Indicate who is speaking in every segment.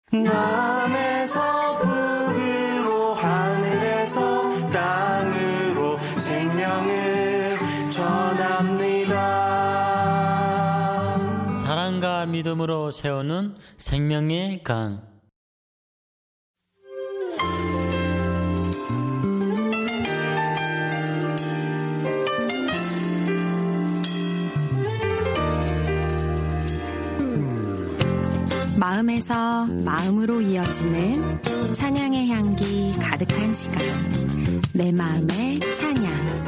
Speaker 1: 남에서 북으로 하늘에서 땅으로 생명을 전합니다.
Speaker 2: 사랑과 믿음으로 세우는 생명의 강.
Speaker 3: 마음에서 마음으로 이어지는 찬양의 향기 가득한 시간, 내 마음의 찬양.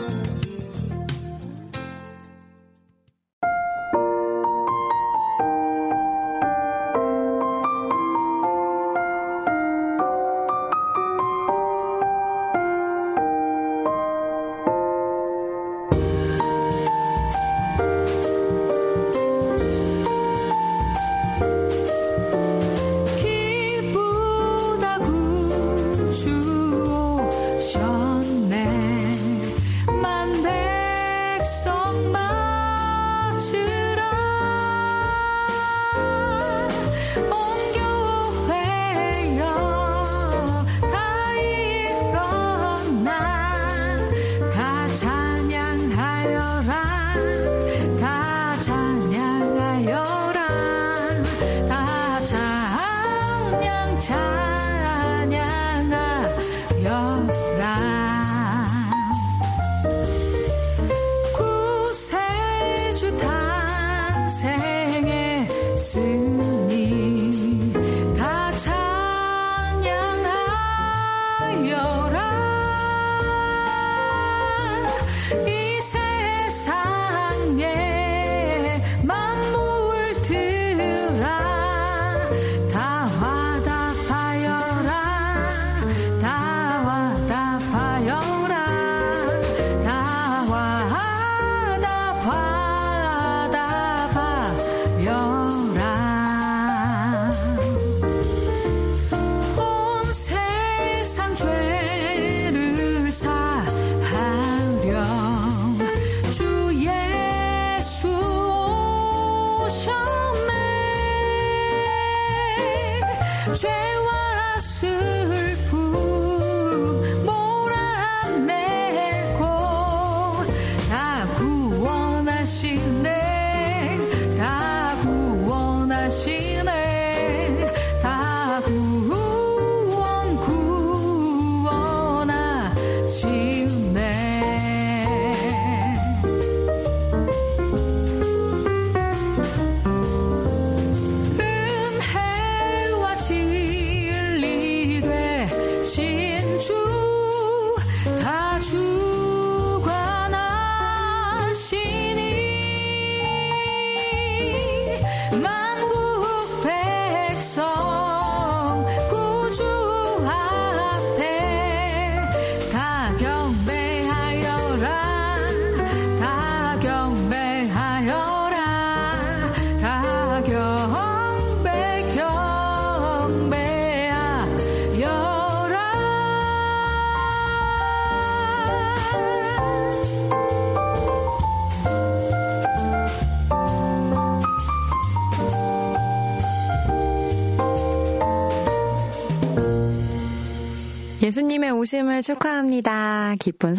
Speaker 3: 예수님의 오심을 축하합니다. 기쁜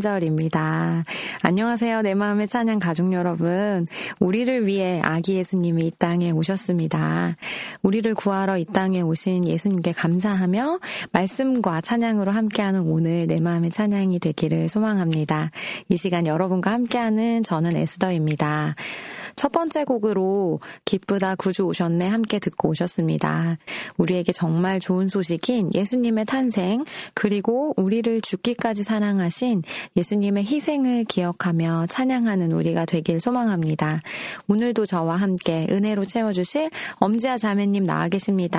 Speaker 3: 성탄절입니다. 안녕하세요. 내 마음의 찬양 가족 여러분. 우리를 위해 아기 예수님이 이 땅에 오셨습니다. 우리를 구하러 이 땅에 오신 예수님께 감사하며 말씀과 찬양으로 함께하는 오늘 내 마음의 찬양이 되기를 소망합니다. 이 시간 여러분과 함께하는 저는 에스더입니다. 첫 번째 곡으로 기쁘다 구주 오셨네 함께 듣고 오셨습니다. 우리에게 정말 좋은 소식인 예수님의 탄생, 그리고 우리를 죽기까지 사랑하신 예수님의 희생을 기억하며 찬양하는 우리가 되길 소망합니다. 오늘도 저와 함께 은혜로 채워주실 엄지아 자매님 나와 계십니다.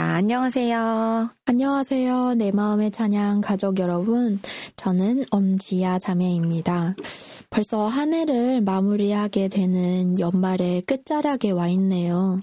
Speaker 3: 안녕하세요.
Speaker 4: 안녕하세요. 내 마음의 찬양 가족 여러분. 저는 엄지아 자매입니다. 벌써 한 해를 마무리하게 되는 연말의 끝자락에 와 있네요.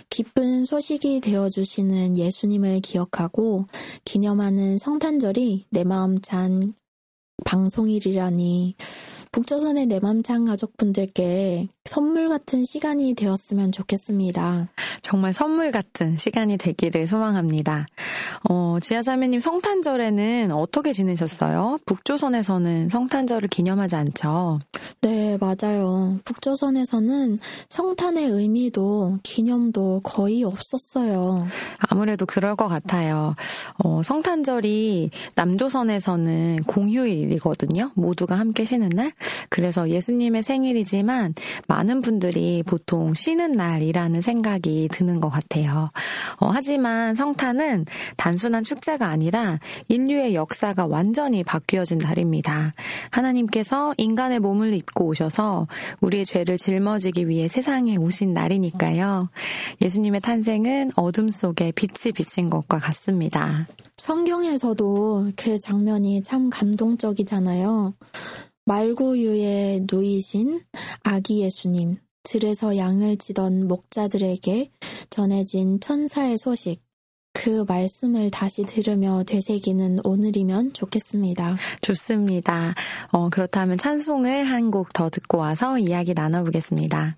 Speaker 4: 기쁜 소식이 되어주시는 예수님을 기억하고 기념하는 성탄절이 내 마음 찬 방송일이라니 북조선의 내맘찬 가족분들께 선물 같은 시간이 되었으면 좋겠습니다.
Speaker 3: 정말 선물 같은 시간이 되기를 소망합니다. 지아자매님 성탄절에는 어떻게 지내셨어요? 북조선에서는 성탄절을 기념하지 않죠?
Speaker 4: 네, 맞아요. 북조선에서는 성탄의 의미도 기념도 거의 없었어요.
Speaker 3: 아무래도 그럴 것 같아요. 성탄절이 남조선에서는 공휴일이거든요. 모두가 함께 쉬는 날. 그래서 예수님의 생일이지만 많은 분들이 보통 쉬는 날이라는 생각이 드는 것 같아요. 하지만 성탄은 단순한 축제가 아니라 인류의 역사가 완전히 바뀌어진 날입니다. 하나님께서 인간의 몸을 입고 오셔서 우리의 죄를 짊어지기 위해 세상에 오신 날이니까요. 예수님의 탄생은 어둠 속에 빛이 비친 것과 같습니다.
Speaker 4: 성경에서도 그 장면이 참 감동적이잖아요. 말구유에 누이신 아기 예수님, 들에서 양을 치던 목자들에게 전해진 천사의 소식, 그 말씀을 다시 들으며 되새기는 오늘이면 좋겠습니다.
Speaker 3: 좋습니다. 그렇다면 찬송을 한 곡 더 듣고 와서 이야기 나눠보겠습니다.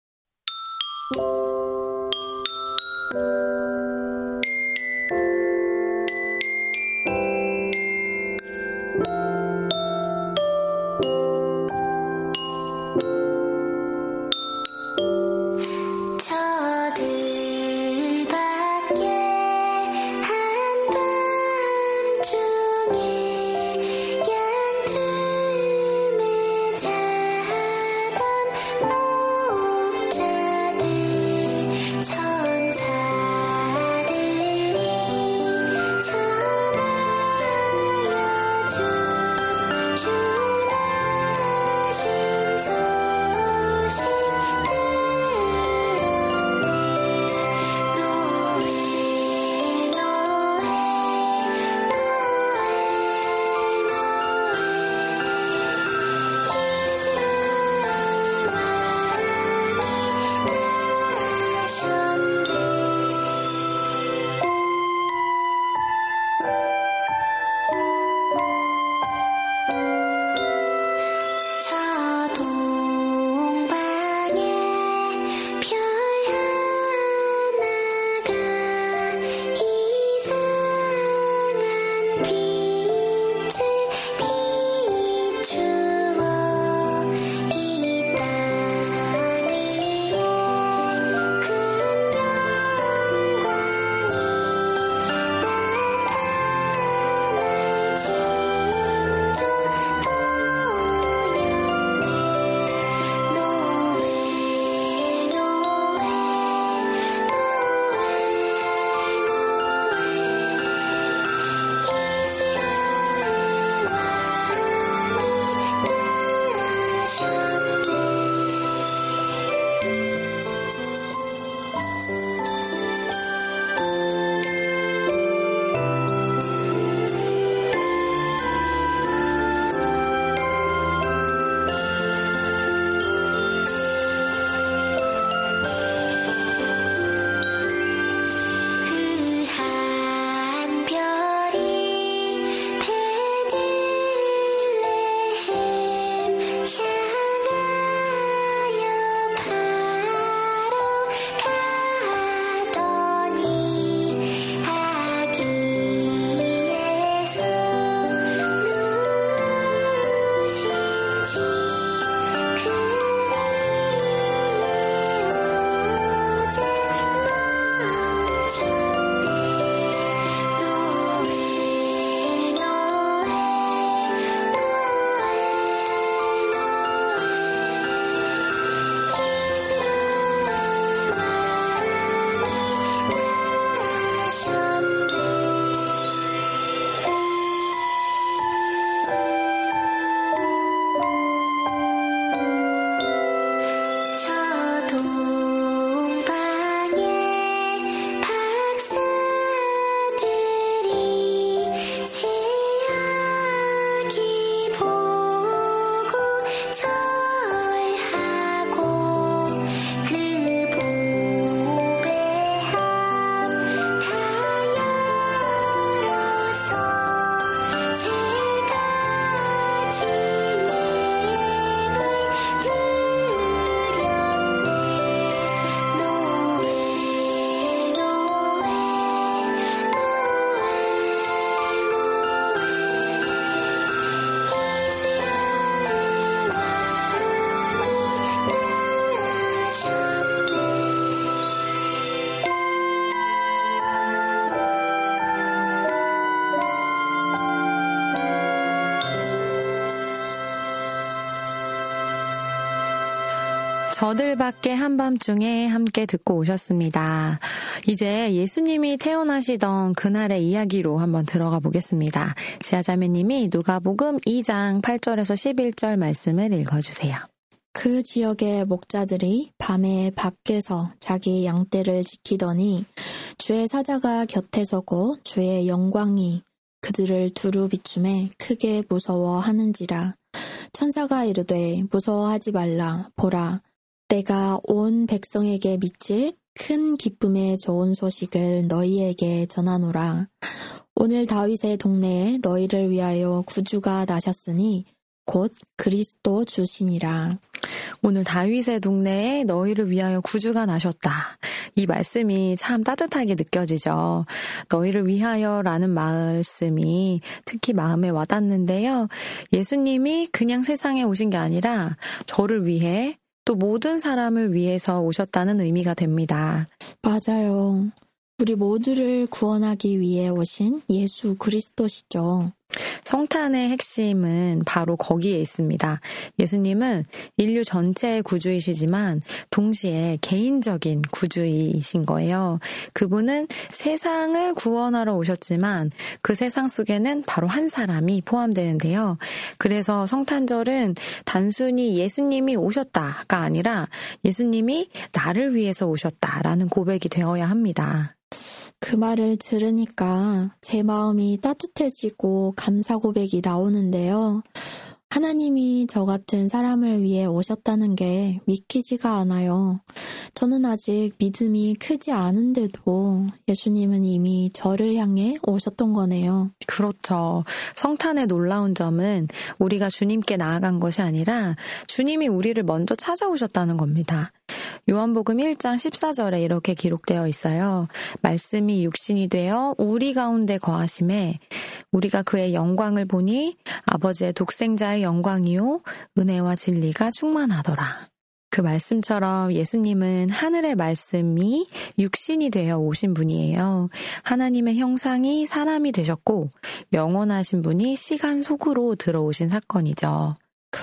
Speaker 5: 자던 목자들 천사
Speaker 1: '천사
Speaker 3: 저들밖에 한밤중에 함께 듣고 오셨습니다. 이제 예수님이 태어나시던 그날의 이야기로 한번 들어가 보겠습니다. 지아자매님이 누가복음 2장 8절에서 11절 말씀을 읽어주세요.
Speaker 4: 그 지역의 목자들이 밤에 밖에서 자기 양떼를 지키더니 주의 사자가 곁에 서고 주의 영광이 그들을 두루 비춤에 크게 무서워하는지라. 천사가 이르되 무서워하지 말라. 보라, 내가 온 백성에게 미칠 큰 기쁨의 좋은 소식을 너희에게 전하노라. 오늘 다윗의 동네에 너희를 위하여 구주가 나셨으니 곧 그리스도 주시니라.
Speaker 3: 오늘 다윗의 동네에 너희를 위하여 구주가 나셨다. 이 말씀이 참 따뜻하게 느껴지죠. 너희를 위하여라는 말씀이 특히 마음에 와닿는데요. 예수님이 그냥 세상에 오신 게 아니라 저를 위해 또 모든 사람을 위해서 오셨다는 의미가 됩니다.
Speaker 4: 맞아요. 우리 모두를 구원하기 위해 오신 예수 그리스도시죠.
Speaker 3: 성탄의 핵심은 바로 거기에 있습니다. 예수님은 인류 전체의 구주이시지만 동시에 개인적인 구주이신 거예요. 그분은 세상을 구원하러 오셨지만 그 세상 속에는 바로 한 사람이 포함되는데요. 그래서 성탄절은 단순히 예수님이 오셨다가 아니라 예수님이 나를 위해서 오셨다라는 고백이 되어야 합니다.
Speaker 4: 그 말을 들으니까 제 마음이 따뜻해지고 감사 고백이 나오는데요. 하나님이 저 같은 사람을 위해 오셨다는 게 믿기지가 않아요. 저는 아직 믿음이 크지 않은데도 예수님은 이미 저를 향해 오셨던 거네요.
Speaker 3: 그렇죠. 성탄의 놀라운 점은 우리가 주님께 나아간 것이 아니라 주님이 우리를 먼저 찾아오셨다는 겁니다. 요한복음 1장 14절에 이렇게 기록되어 있어요. 말씀이 육신이 되어 우리 가운데 거하심에 우리가 그의 영광을 보니 아버지의 독생자의 영광이요 은혜와 진리가 충만하더라. 그 말씀처럼 예수님은 하늘의 말씀이 육신이 되어 오신 분이에요. 하나님의 형상이 사람이 되셨고 영원하신 분이 시간 속으로 들어오신 사건이죠.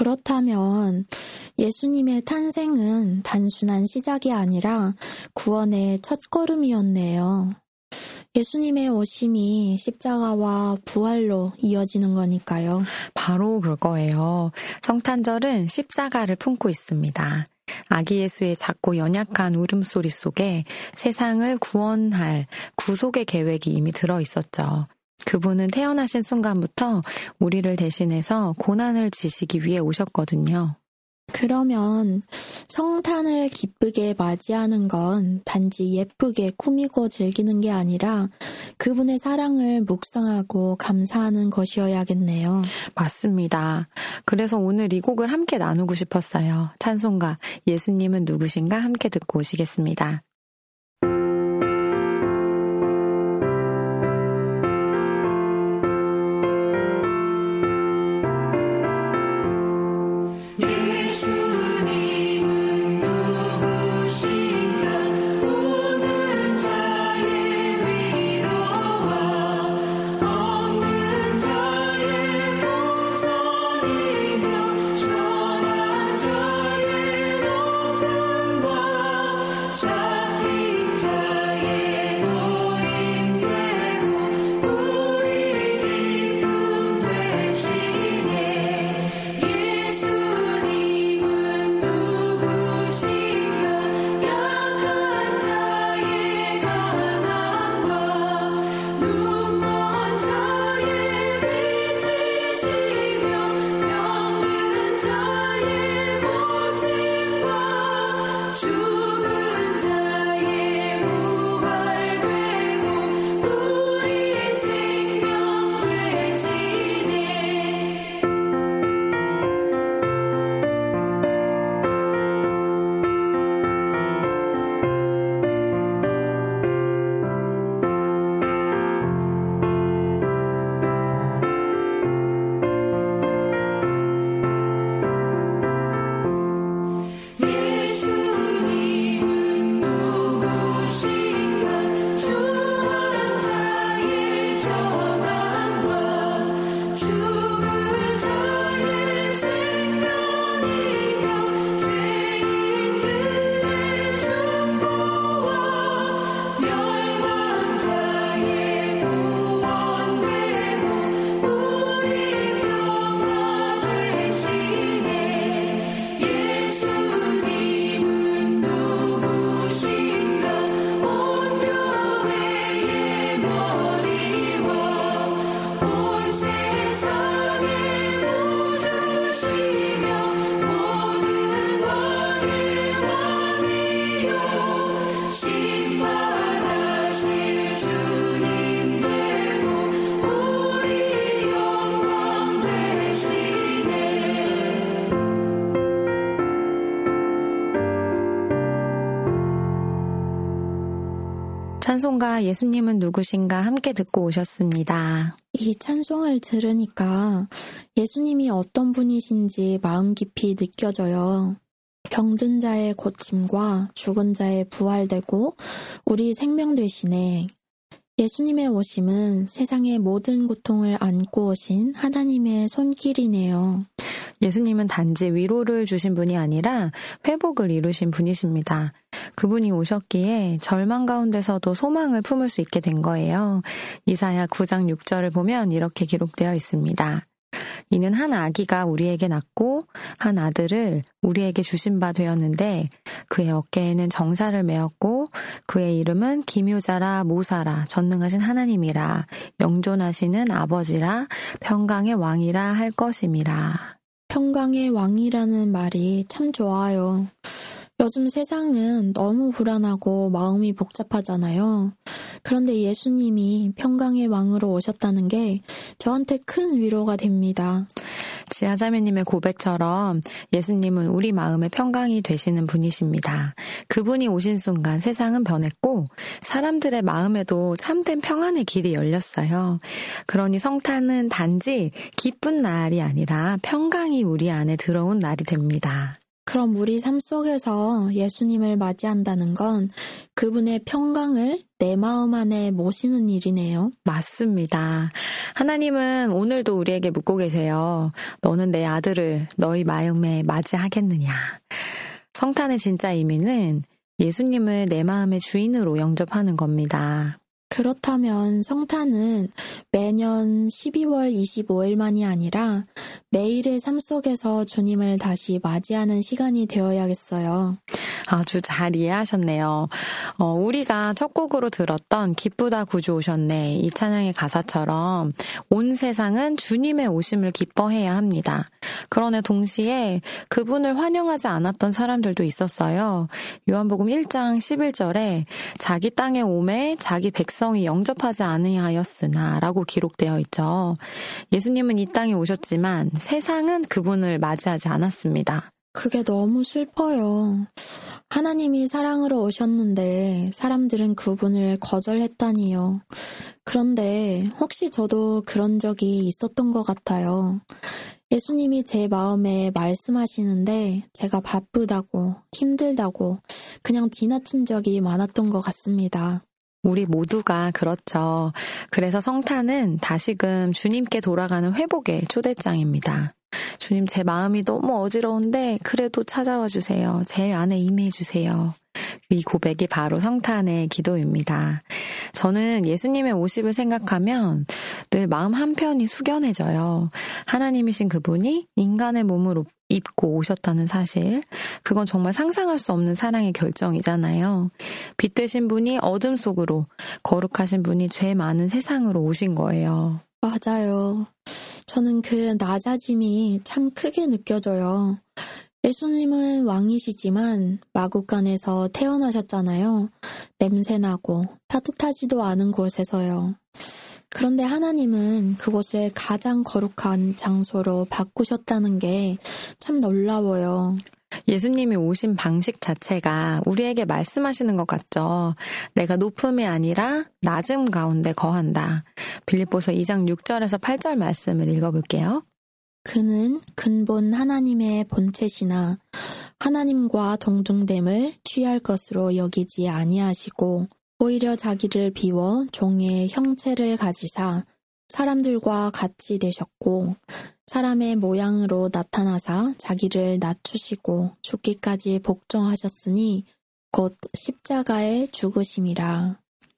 Speaker 4: 그렇다면 예수님의 탄생은 단순한 시작이 아니라 구원의 첫걸음이었네요. 예수님의 오심이 십자가와 부활로 이어지는 거니까요.
Speaker 3: 바로 그럴 거예요. 성탄절은 십자가를 품고 있습니다. 아기 예수의 작고 연약한 울음소리 속에 세상을 구원할 구속의 계획이 이미 들어있었죠. 그분은 태어나신 순간부터 우리를 대신해서 고난을 지시기 위해 오셨거든요.
Speaker 4: 그러면 성탄을 기쁘게 맞이하는 건 단지 예쁘게 꾸미고 즐기는 게 아니라 그분의 사랑을 묵상하고 감사하는 것이어야겠네요.
Speaker 3: 맞습니다. 그래서 오늘 이 곡을 함께 나누고 싶었어요. 찬송가 예수님은 누구신가 함께 듣고 오시겠습니다.
Speaker 1: 자
Speaker 3: 찬송가 예수님은 누구신가 함께 듣고 오셨습니다.
Speaker 4: 이 찬송을 들으니까 예수님이 어떤 분이신지 마음 깊이 느껴져요. 병든 자의 고침과 죽은 자의 부활되고 우리 생명 되시네. 예수님의 오심은 세상의 모든 고통을 안고 오신 하나님의 손길이네요.
Speaker 3: 예수님은 단지 위로를 주신 분이 아니라 회복을 이루신 분이십니다. 그분이 오셨기에 절망 가운데서도 소망을 품을 수 있게 된 거예요. 이사야 9장 6절을 보면 이렇게 기록되어 있습니다. 이는 한 아기가 우리에게 낳고 한 아들을 우리에게 주신 바 되었는데 그의 어깨에는 정사를 메었고 그의 이름은 기묘자라 모사라 전능하신 하나님이라 영존하시는 아버지라 평강의 왕이라 할 것임이라.
Speaker 4: 평강의 왕이라는 말이 참 좋아요. 요즘 세상은 너무 불안하고 마음이 복잡하잖아요. 그런데 예수님이 평강의 왕으로 오셨다는 게 저한테 큰 위로가 됩니다.
Speaker 3: 지아자매님의 고백처럼 예수님은 우리 마음의 평강이 되시는 분이십니다. 그분이 오신 순간 세상은 변했고 사람들의 마음에도 참된 평안의 길이 열렸어요. 그러니 성탄은 단지 기쁜 날이 아니라 평강이 우리 안에 들어온 날이 됩니다.
Speaker 4: 그럼 우리 삶 속에서 예수님을 맞이한다는 건 그분의 평강을 내 마음 안에 모시는 일이네요.
Speaker 3: 맞습니다. 하나님은 오늘도 우리에게 묻고 계세요. 너는 내 아들을 너희 마음에 맞이하겠느냐. 성탄의 진짜 의미는 예수님을 내 마음의 주인으로 영접하는 겁니다.
Speaker 4: 그렇다면 성탄은 매년 12월 25일만이 아니라 매일의 삶 속에서 주님을 다시 맞이하는 시간이 되어야겠어요.
Speaker 3: 아주 잘 이해하셨네요. 우리가 첫 곡으로 들었던 기쁘다 구주 오셨네 이 찬양의 가사처럼 온 세상은 주님의 오심을 기뻐해야 합니다. 그러나 동시에 그분을 환영하지 않았던 사람들도 있었어요. 요한복음 1장 11절에 자기 땅에 오매 자기 백성이 영접하지 아니하였으나 라고 기록되어 있죠. 예수님은 이 땅에 오셨지만 세상은 그분을 맞이하지 않았습니다.
Speaker 4: 그게 너무 슬퍼요. 하나님이 사랑으로 오셨는데 사람들은 그분을 거절했다니요. 그런데 혹시 저도 그런 적이 있었던 것 같아요. 예수님이 제 마음에 말씀하시는데 제가 바쁘다고 힘들다고 그냥 지나친 적이 많았던 것 같습니다.
Speaker 3: 우리 모두가 그렇죠. 그래서 성탄은 다시금 주님께 돌아가는 회복의 초대장입니다. 주님, 제 마음이 너무 어지러운데 그래도 찾아와 주세요. 제 안에 임해 주세요. 이 고백이 바로 성탄의 기도입니다. 저는 예수님의 오심을 생각하면 늘 마음 한편이 숙연해져요. 하나님이신 그분이 인간의 몸으로 입고 오셨다는 사실, 그건 정말 상상할 수 없는 사랑의 결정이잖아요. 빛 되신 분이 어둠 속으로, 거룩하신 분이 죄 많은 세상으로 오신 거예요.
Speaker 4: 맞아요. 저는 그 낮아짐이 참 크게 느껴져요. 예수님은 왕이시지만 마구간에서 태어나셨잖아요. 냄새나고 따뜻하지도 않은 곳에서요. 그런데 하나님은 그곳을 가장 거룩한 장소로 바꾸셨다는 게 참 놀라워요.
Speaker 3: 예수님이 오신 방식 자체가 우리에게 말씀하시는 것 같죠. 내가 높음이 아니라 낮음 가운데 거한다. 빌립보서 2장 6절에서 8절 말씀을 읽어볼게요.
Speaker 4: 그는 근본 하나님의 본체시나 하나님과 동등됨을 취할 것으로 여기지 아니하시고 오히려 자기를 비워 종의 형체를 가지사 사람들과 같이 되셨고 사람의 모양으로 나타나사 자기를 낮추시고 죽기까지 복종하셨으니 곧 십자가에 죽으심이라.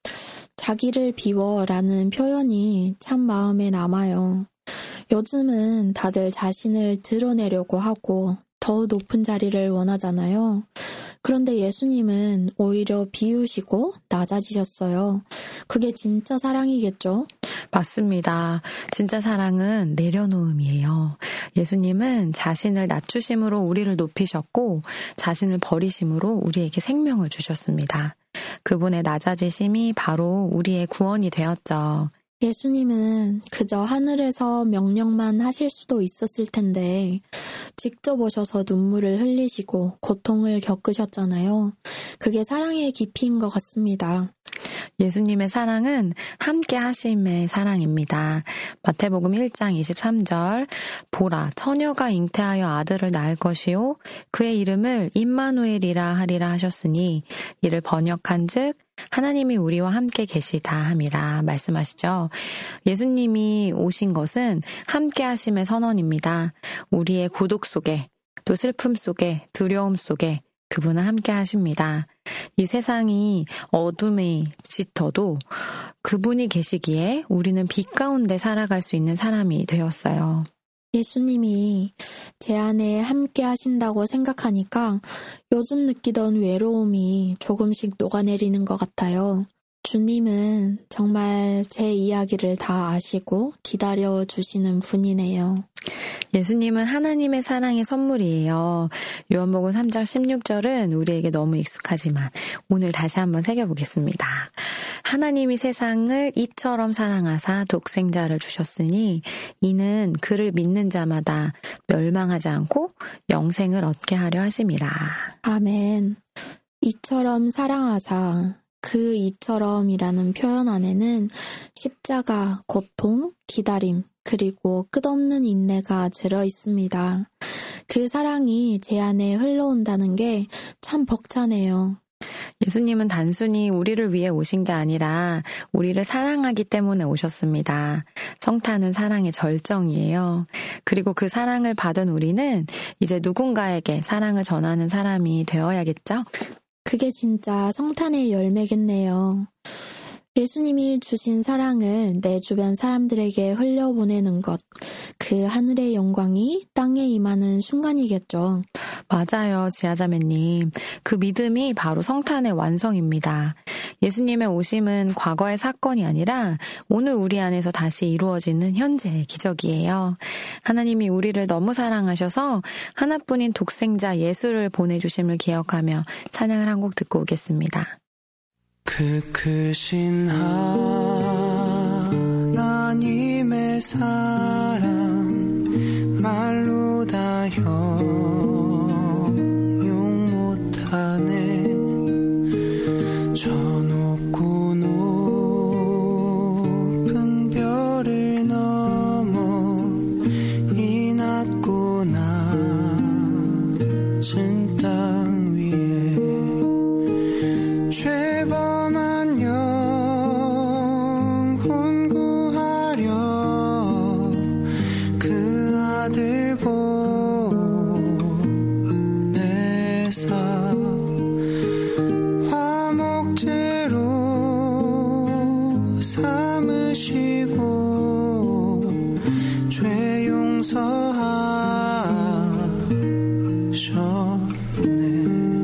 Speaker 4: 자기를 비워라는 표현이 참 마음에 남아요. 요즘은 다들 자신을 드러내려고 하고 더 높은 자리를 원하잖아요. 그런데 예수님은 오히려 비우시고 낮아지셨어요. 그게 진짜 사랑이겠죠?
Speaker 3: 맞습니다. 진짜 사랑은 내려놓음이에요. 예수님은 자신을 낮추심으로 우리를 높이셨고 자신을 버리심으로 우리에게 생명을 주셨습니다. 그분의 낮아지심이 바로 우리의 구원이 되었죠.
Speaker 4: 예수님은 그저 하늘에서 명령만 하실 수도 있었을 텐데 직접 오셔서 눈물을 흘리시고 고통을 겪으셨잖아요. 그게 사랑의 깊이인 것 같습니다.
Speaker 3: 예수님의 사랑은 함께 하심의 사랑입니다. 마태복음 1장 23절 보라 처녀가 잉태하여 아들을 낳을 것이요 그의 이름을 임마누엘이라 하리라 하셨으니 이를 번역한즉 하나님이 우리와 함께 계시다 함이라 말씀하시죠. 예수님이 오신 것은 함께 하심의 선언입니다. 우리의 고독 속에 또 슬픔 속에 두려움 속에 그분은 함께 하십니다. 이 세상이 어둠에 짙어도 그분이 계시기에 우리는 빛 가운데 살아갈 수 있는 사람이 되었어요.
Speaker 4: 예수님이 제 안에 함께 하신다고 생각하니까 요즘 느끼던 외로움이 조금씩 녹아내리는 것 같아요. 주님은 정말 제 이야기를 다 아시고 기다려주시는 분이네요.
Speaker 3: 예수님은 하나님의 사랑의 선물이에요. 요한복음 3장 16절은 우리에게 너무 익숙하지만 오늘 다시 한번 새겨보겠습니다. 하나님이 세상을 이처럼 사랑하사 독생자를 주셨으니 이는 그를 믿는 자마다 멸망하지 않고 영생을 얻게 하려 하심이라.
Speaker 4: 아멘. 이처럼 사랑하사 그 이처럼이라는 표현 안에는 십자가, 고통, 기다림, 그리고 끝없는 인내가 들어 있습니다. 그 사랑이 제 안에 흘러온다는 게 참 벅차네요.
Speaker 3: 예수님은 단순히 우리를 위해 오신 게 아니라 우리를 사랑하기 때문에 오셨습니다. 성탄은 사랑의 절정이에요. 그리고 그 사랑을 받은 우리는 이제 누군가에게 사랑을 전하는 사람이 되어야겠죠?
Speaker 4: 그게 진짜 성탄의 열매겠네요. 예수님이 주신 사랑을 내 주변 사람들에게 흘려보내는 것, 그 하늘의 영광이 땅에 임하는 순간이겠죠.
Speaker 3: 맞아요, 지아자매님. 그 믿음이 바로 성탄의 완성입니다. 예수님의 오심은 과거의 사건이 아니라 오늘 우리 안에서 다시 이루어지는 현재의 기적이에요. 하나님이 우리를 너무 사랑하셔서 하나뿐인 독생자 예수를 보내주심을 기억하며 찬양을 한 곡 듣고 오겠습니다.
Speaker 1: 그 크신 하나님의 사랑 말로 다 형용 못하네. 저 높고 높은 별을 넘어 이 낮고 낮은 땅 위에 죄범한 영혼 구하려 그 아들 보내사 화목제로 삼으시고 죄 용서하셨네.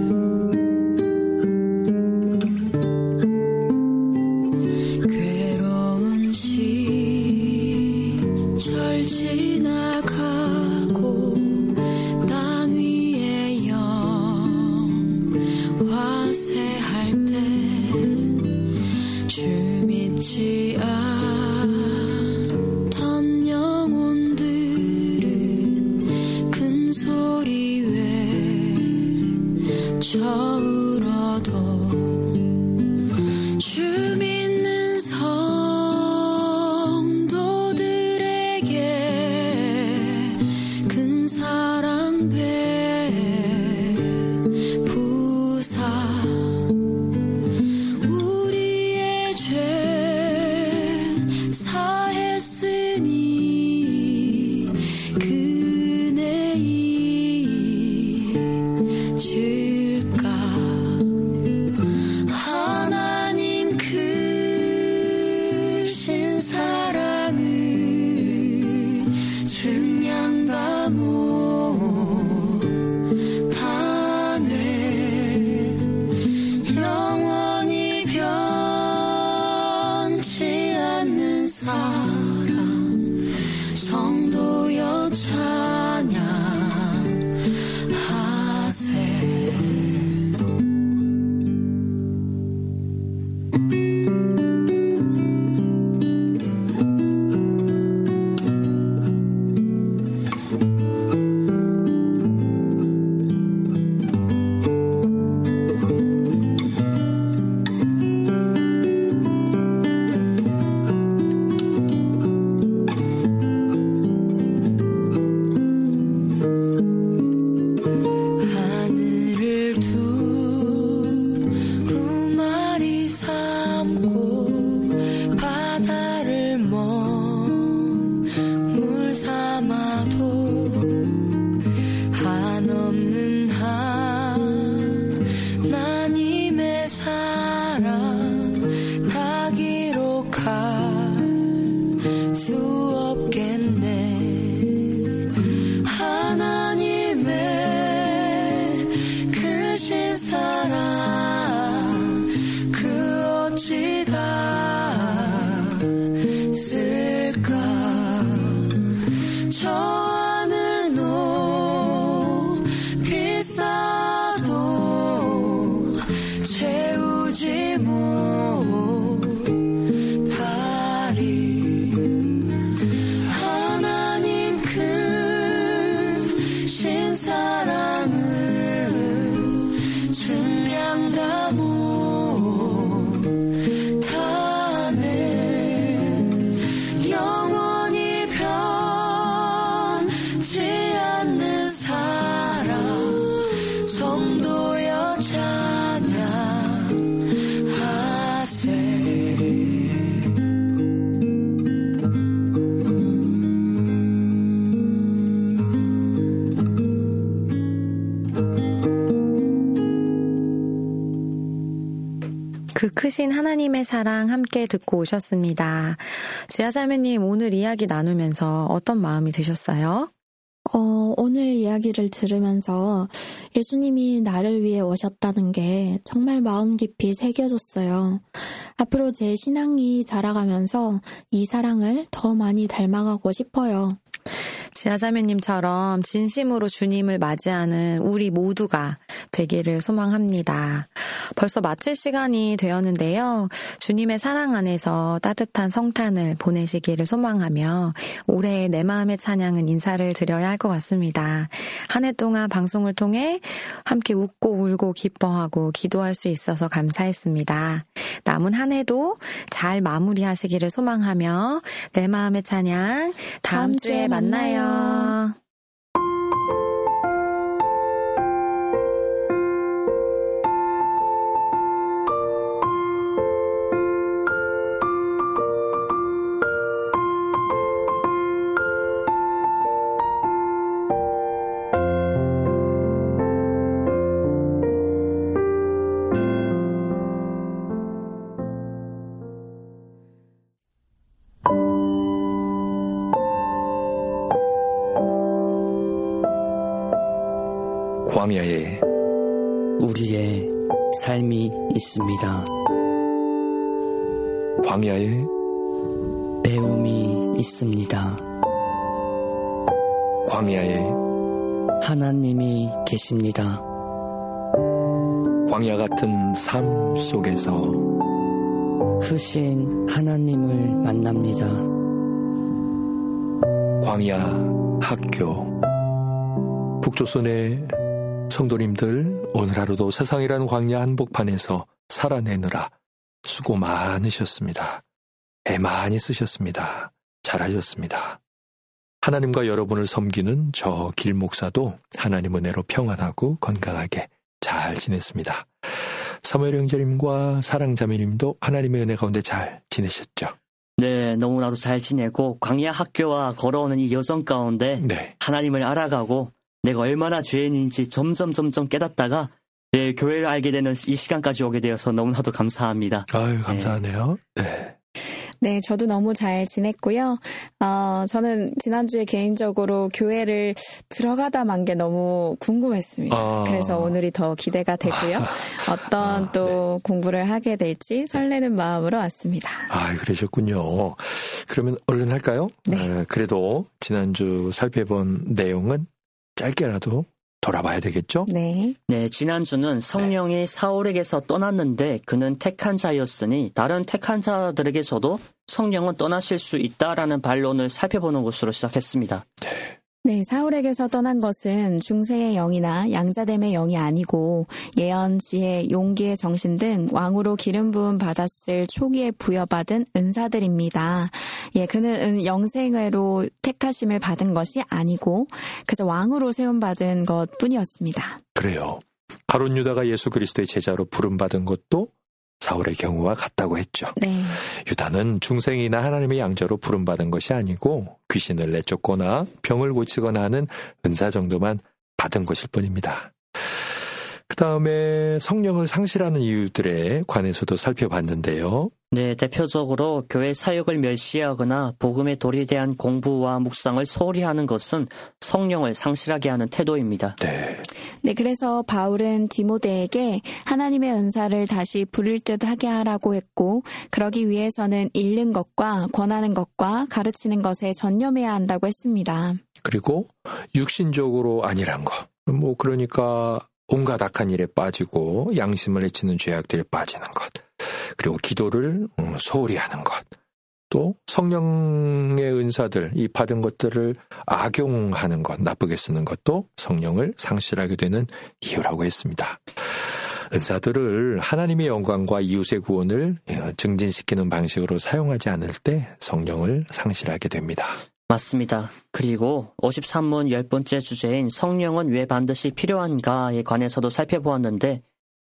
Speaker 5: 절 지나가고 땅 위에 영화세할 때 주 믿지 않던 영혼들은 큰 소리 외쳐 울어도 주 믿는 큰 사랑 베푸사 우리의 죄 사했으니 그네 잊을까. 하나님 크신 사랑을 증량다 못하네. 영원히 변치 않는 사랑 성도여 찬양하세. 갈 수 없겠네. 하나님의 크신 사랑 그 어찌 닿을까. 저 하늘 높이 쌓아도 채우지 못하리. 하나님 크신 사랑은 증량 다 못하네. 영원히 변치 않는 사랑 성도여 찬양하세.
Speaker 3: 그 크신 하나님의 사랑 함께 듣고 오셨습니다. 지아자매님, 오늘 이야기 나누면서 어떤 마음이 드셨어요?
Speaker 4: 오늘 이야기를 들으면서 예수님이 나를 위해 오셨다는 게 정말 마음 깊이 새겨졌어요. 앞으로 제 신앙이 자라가면서 이 사랑을 더 많이 닮아가고 싶어요.
Speaker 3: 지아자매님처럼 진심으로 주님을 맞이하는 우리 모두가 되기를 소망합니다. 벌써 마칠 시간이 되었는데요. 주님의 사랑 안에서 따뜻한 성탄을 보내시기를 소망하며 올해의 내 마음의 찬양은 인사를 드려야 할 것 같습니다. 한 해 동안 방송을 통해 함께 웃고 울고 기뻐하고 기도할 수 있어서 감사했습니다. 남은 한 해도 잘 마무리하시기를 소망하며 내 마음의 찬양 다음 주에 만나요.
Speaker 6: 광야에
Speaker 7: 우리의 삶이 있습니다.
Speaker 6: 광야에
Speaker 7: 배움이 있습니다.
Speaker 6: 광야에
Speaker 7: 하나님이 계십니다.
Speaker 6: 광야 같은 삶 속에서
Speaker 7: 크신 하나님을 만납니다.
Speaker 6: 광야 학교. 북조선의 성도님들, 오늘 하루도 세상이라는 광야 한복판에서 살아내느라 수고 많으셨습니다. 애 많이 쓰셨습니다. 잘하셨습니다. 하나님과 여러분을 섬기는 저 길목사도 하나님 은혜로 평안하고 건강하게 잘 지냈습니다. 사무엘 형제님과 사랑자매님도 하나님의 은혜 가운데 잘 지내셨죠?
Speaker 8: 네, 너무나도 잘 지내고 광야 학교와 걸어오는 이 여정 가운데
Speaker 6: 네.
Speaker 8: 하나님을 알아가고 내가 얼마나 죄인인지 점점 깨닫다가 내 교회를 알게 되는 이 시간까지 오게 되어서 너무나도 감사합니다.
Speaker 6: 아유, 감사하네요. 네.
Speaker 9: 네, 저도 너무 잘 지냈고요. 저는 지난주에 개인적으로 교회를 들어가다 만 게 너무 궁금했습니다. 그래서 오늘이 더 기대가 되고요. 어떤 또 공부를 하게 될지 설레는 마음으로 왔습니다.
Speaker 6: 아, 그러셨군요. 그러면 얼른 할까요?
Speaker 9: 네.
Speaker 6: 그래도 지난주 살펴본 내용은 짧게라도 돌아봐야 되겠죠?
Speaker 9: 네.
Speaker 8: 네, 지난주는 성령이 사울에게서 떠났는데 그는 택한 자였으니 다른 택한 자들에게서도 성령은 떠나실 수 있다라는 반론을 살펴보는 것으로 시작했습니다.
Speaker 9: 네, 사울에게서 떠난 것은 중세의 영이나 양자됨의 영이 아니고 예언, 지혜, 용기의 정신 등 왕으로 기름 부음 받았을 초기에 부여받은 은사들입니다. 예, 그는 영생애로 택하심을 받은 것이 아니고 그저 왕으로 세움받은 것뿐이었습니다.
Speaker 6: 그래요. 가룟 유다가 예수 그리스도의 제자로 부름받은 것도 사울의 경우와 같다고 했죠.
Speaker 9: 네.
Speaker 6: 유다는 중생이나 하나님의 양자로 부름받은 것이 아니고 귀신을 내쫓거나 병을 고치거나 하는 은사 정도만 받은 것일 뿐입니다. 그 다음에 성령을 상실하는 이유들에 관해서도 살펴봤는데요.
Speaker 8: 네, 대표적으로 교회 사역을 멸시하거나 복음의 도리에 대한 공부와 묵상을 소홀히 하는 것은 성령을 상실하게 하는 태도입니다.
Speaker 9: 네, 그래서 바울은 디모데에게 하나님의 은사를 다시 부릴 듯 하게 하라고 했고, 그러기 위해서는 읽는 것과 권하는 것과 가르치는 것에 전념해야 한다고 했습니다.
Speaker 6: 그리고 육신적으로 아니란 것. 그러니까 온갖 악한 일에 빠지고 양심을 해치는 죄악들에 빠지는 것. 그리고 기도를 소홀히 하는 것. 또 성령의 은사들, 이 받은 것들을 악용하는 것, 나쁘게 쓰는 것도 성령을 상실하게 되는 이유라고 했습니다. 은사들을 하나님의 영광과 이웃의 구원을 증진시키는 방식으로 사용하지 않을 때 성령을 상실하게 됩니다.
Speaker 8: 맞습니다. 그리고 53문 10번째 주제인 성령은 왜 반드시 필요한가에 관해서도 살펴보았는데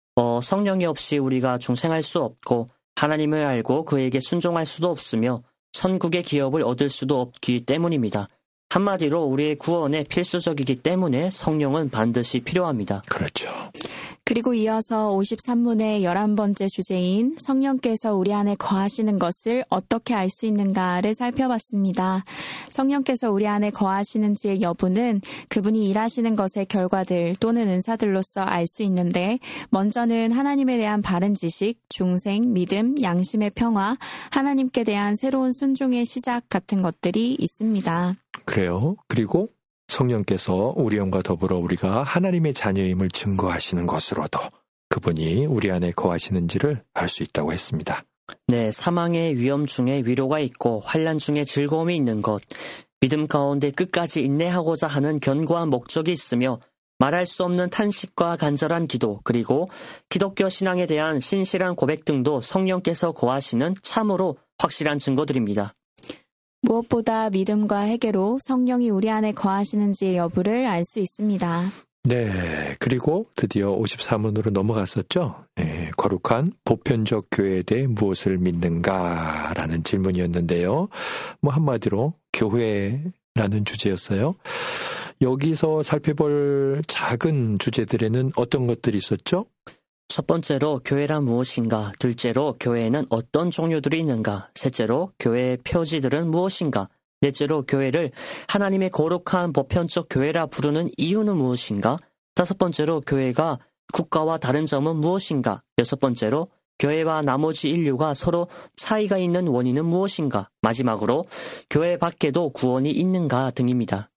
Speaker 8: 성령이 없이 우리가 중생할 수 없고 하나님을 알고 그에게 순종할 수도 없으며 천국의 기업을 얻을 수도 없기 때문입니다. 한마디로 우리의 구원에 필수적이기 때문에 성령은 반드시 필요합니다.
Speaker 6: 그렇죠.
Speaker 9: 그리고 이어서 53문의 11번째 주제인 성령께서 우리 안에 거하시는 것을 어떻게 알 수 있는가를 살펴봤습니다. 성령께서 우리 안에 거하시는지의 여부는 그분이 일하시는 것의 결과들 또는 은사들로서 알 수 있는데, 먼저는 하나님에 대한 바른 지식, 중생, 믿음, 양심의 평화, 하나님께 대한 새로운 순종의 시작 같은 것들이 있습니다.
Speaker 6: 그래요. 그리고 성령께서 우리 영과 더불어 우리가 하나님의 자녀임을 증거하시는 것으로도 그분이 우리 안에 거하시는지를 알 수 있다고 했습니다.
Speaker 8: 네, 사망의 위험 중에 위로가 있고 환난 중에 즐거움이 있는 것, 믿음 가운데 끝까지 인내하고자 하는 견고한 목적이 있으며 말할 수 없는 탄식과 간절한 기도, 그리고 기독교 신앙에 대한 신실한 고백 등도 성령께서 거하시는 참으로 확실한 증거들입니다.
Speaker 9: 무엇보다 믿음과 회개로 성령이 우리 안에 거하시는지의 여부를 알 수 있습니다.
Speaker 6: 네, 그리고 드디어 53문으로 넘어갔었죠. 네, 거룩한 보편적 교회에 대해 무엇을 믿는가라는 질문이었는데요. 한마디로 교회라는 주제였어요. 여기서 살펴볼 작은 주제들에는 어떤 것들이 있었죠?
Speaker 8: 첫 번째로 교회란 무엇인가, 둘째로 교회에는 어떤 종류들이 있는가, 셋째로 교회의 표지들은 무엇인가, 넷째로 교회를 하나님의 거룩한 보편적 교회라 부르는 이유는 무엇인가, 다섯 번째로 교회가 국가와 다른 점은 무엇인가, 여섯 번째로 교회와 나머지 인류가 서로 차이가 있는 원인은 무엇인가, 마지막으로 교회 밖에도 구원이 있는가 등입니다.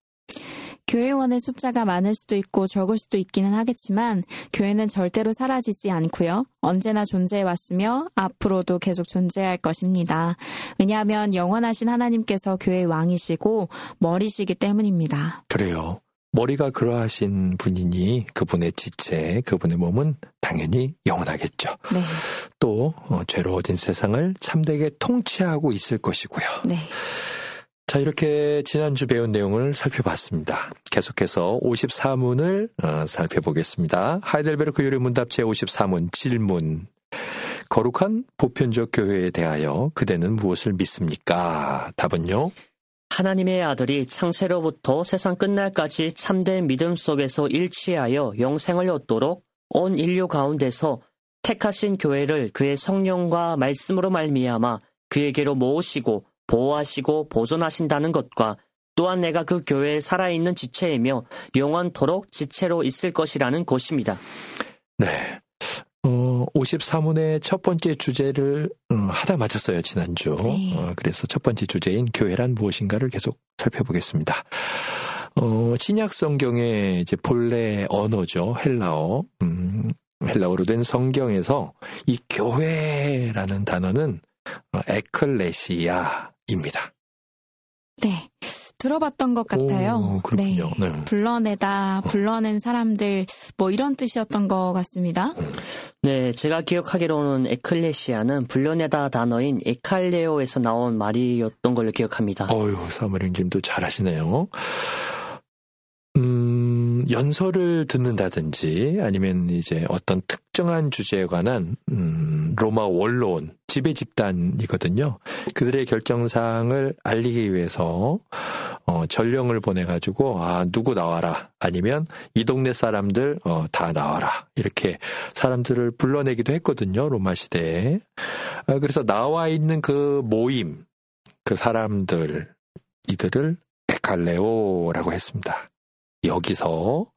Speaker 9: 교회원의 숫자가 많을 수도 있고 적을 수도 있기는 하겠지만 교회는 절대로 사라지지 않고요. 언제나 존재해왔으며 앞으로도 계속 존재할 것입니다. 왜냐하면 영원하신 하나님께서 교회의 왕이시고 머리시기 때문입니다.
Speaker 6: 그래요. 머리가 그러하신 분이니 그분의 지체, 그분의 몸은 당연히 영원하겠죠.
Speaker 9: 네.
Speaker 6: 또 죄로 얻은 세상을 참되게 통치하고 있을 것이고요.
Speaker 9: 네.
Speaker 6: 자, 이렇게 지난주 배운 내용을 살펴봤습니다. 계속해서 54문을 살펴보겠습니다. 하이델베르크 요리 문답 제54문 질문. 거룩한 보편적 교회에 대하여 그대는 무엇을 믿습니까? 답은요?
Speaker 8: 하나님의 아들이 창세로부터 세상 끝날까지 참된 믿음 속에서 일치하여 영생을 얻도록 온 인류 가운데서 택하신 교회를 그의 성령과 말씀으로 말미암아 그에게로 모으시고 보호하시고 보존하신다는 것과 또한 내가 그 교회에 살아있는 지체이며 영원토록 지체로 있을 것이라는 것입니다.
Speaker 6: 네. 53문의 첫 번째 주제를 하다 마쳤어요, 지난주.
Speaker 9: 네.
Speaker 6: 그래서 첫 번째 주제인 교회란 무엇인가를 계속 살펴보겠습니다. 신약 성경의 이제 본래 언어죠, 헬라어. 헬라어로 된 성경에서 이 교회라는 단어는 에클레시아입니다.
Speaker 9: 네. 들어봤던 것 같아요.
Speaker 6: 오, 그렇군요.
Speaker 9: 네.
Speaker 6: 네.
Speaker 9: 불러내다, 불러낸 사람들, 이런 뜻이었던 것 같습니다.
Speaker 8: 네, 제가 기억하기로는 에클레시아는 불러내다 단어인 에칼레오에서 나온 말이었던 걸로 기억합니다.
Speaker 6: 사무엘님도 잘하시네요. 연설을 듣는다든지 아니면 이제 어떤 특정한 주제에 관한 로마 원로원, 지배 집단이거든요. 그들의 결정사항을 알리기 위해서 전령을 보내가지고 누구 나와라 아니면 이 동네 사람들 다 나와라 이렇게 사람들을 불러내기도 했거든요. 로마 시대에. 그래서 나와 있는 그 모임 그 사람들 이들을 에칼레오라고 했습니다. 여기서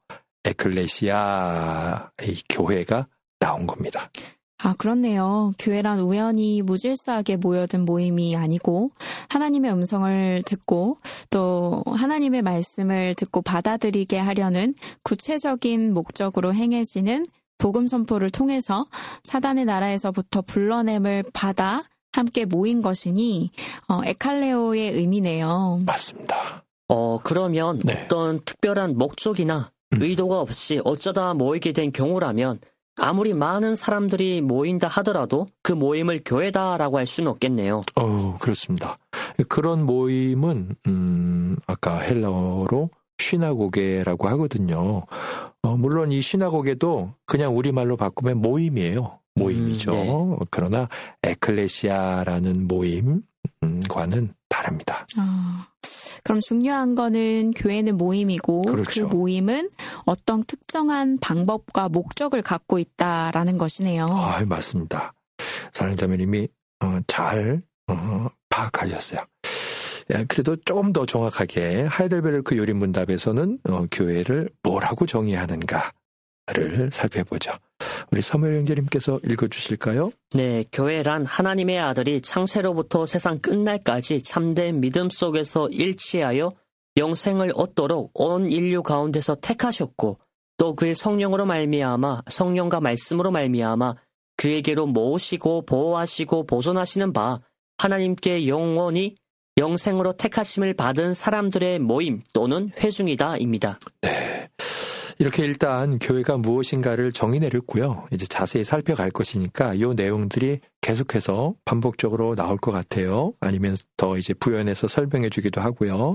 Speaker 6: 에클레시아 이 교회가 나온 겁니다.
Speaker 9: 그렇네요. 교회란 우연히 무질서하게 모여든 모임이 아니고 하나님의 음성을 듣고 또 하나님의 말씀을 듣고 받아들이게 하려는 구체적인 목적으로 행해지는 복음 선포를 통해서 사단의 나라에서부터 불러냄을 받아 함께 모인 것이니 에칼레오의 의미네요.
Speaker 6: 맞습니다.
Speaker 8: 그러면 어떤 특별한 목적이나 의도가 없이 어쩌다 모이게 된 경우라면 아무리 많은 사람들이 모인다 하더라도 그 모임을 교회다라고 할 수는 없겠네요.
Speaker 6: 그렇습니다. 그런 모임은 아까 헬라어로 시나고게라고 하거든요. 물론 이 시나고게도 그냥 우리말로 바꾸면 모임이에요. 모임이죠. 네. 그러나 에클레시아라는 모임과는 다릅니다.
Speaker 9: 그럼 중요한 거는 교회는 모임이고 그렇죠. 그 모임은 어떤 특정한 방법과 목적을 갖고 있다라는 것이네요.
Speaker 6: 맞습니다. 사랑자매님이 잘 파악하셨어요. 그래도 조금 더 정확하게 하이델베르크 요린문답에서는 교회를 뭐라고 정의하는가를 살펴보죠. 우리 사무엘 형제님께서 읽어주실까요?
Speaker 8: 네, 교회란 하나님의 아들이 창세로부터 세상 끝날까지 참된 믿음 속에서 일치하여 영생을 얻도록 온 인류 가운데서 택하셨고 또 그의 성령으로 말미암아 성령과 말씀으로 말미암아 그에게로 모으시고 보호하시고 보존하시는 바 하나님께 영원히 영생으로 택하심을 받은 사람들의 모임 또는 회중이다입니다.
Speaker 6: 네. 이렇게 일단 교회가 무엇인가를 정의 내렸고요. 이제 자세히 살펴갈 것이니까 이 내용들이 계속해서 반복적으로 나올 것 같아요. 아니면 더 이제 부연해서 설명해 주기도 하고요.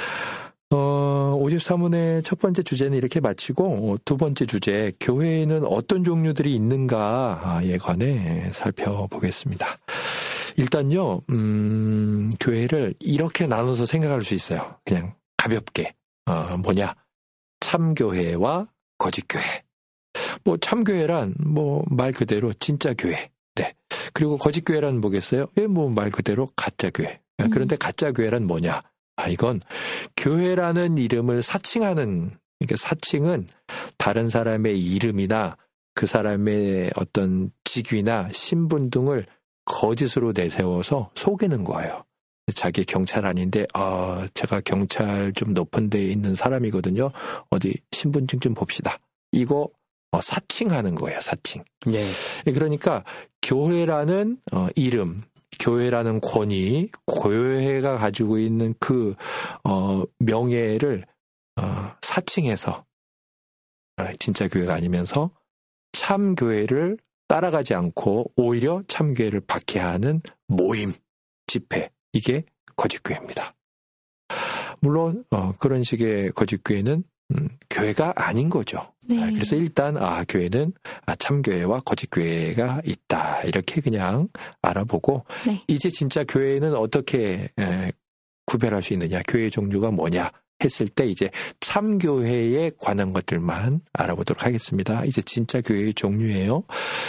Speaker 6: 53문의 첫 번째 주제는 이렇게 마치고 두 번째 주제 교회에는 어떤 종류들이 있는가에 관해 살펴보겠습니다. 일단요, 교회를 이렇게 나눠서 생각할 수 있어요. 그냥 가볍게. 뭐냐? 참교회와 거짓교회. 참교회란 말 그대로 진짜 교회. 네. 그리고 거짓교회란 뭐겠어요? 말 그대로 가짜교회. 그런데 가짜교회란 뭐냐? 이건 교회라는 이름을 사칭하는, 그러니까 사칭은 다른 사람의 이름이나 그 사람의 어떤 직위나 신분 등을 거짓으로 내세워서 속이는 거예요. 자기 경찰 아닌데 제가 경찰 좀 높은 데에 있는 사람이거든요. 어디 신분증 좀 봅시다. 이거 사칭하는 거예요. 사칭.
Speaker 8: 네.
Speaker 6: 그러니까 교회라는 이름, 교회라는 권위, 교회가 가지고 있는 그 명예를 사칭해서 진짜 교회가 아니면서 참 교회를 따라가지 않고 오히려 참 교회를 박해하는 모임, 집회. 이게 거짓교회입니다. 물론 그런 식의 거짓교회는 교회가 아닌 거죠.
Speaker 9: 네.
Speaker 6: 그래서 일단 교회는 참교회와 거짓교회가 있다. 이렇게 그냥 알아보고
Speaker 9: 네.
Speaker 6: 이제 진짜 교회는 어떻게 구별할 수 있느냐, 교회 종류가 뭐냐 했을 때 이제 참교회에 관한 것들만 알아보도록 하겠습니다. 이제 진짜 교회의 종류예요.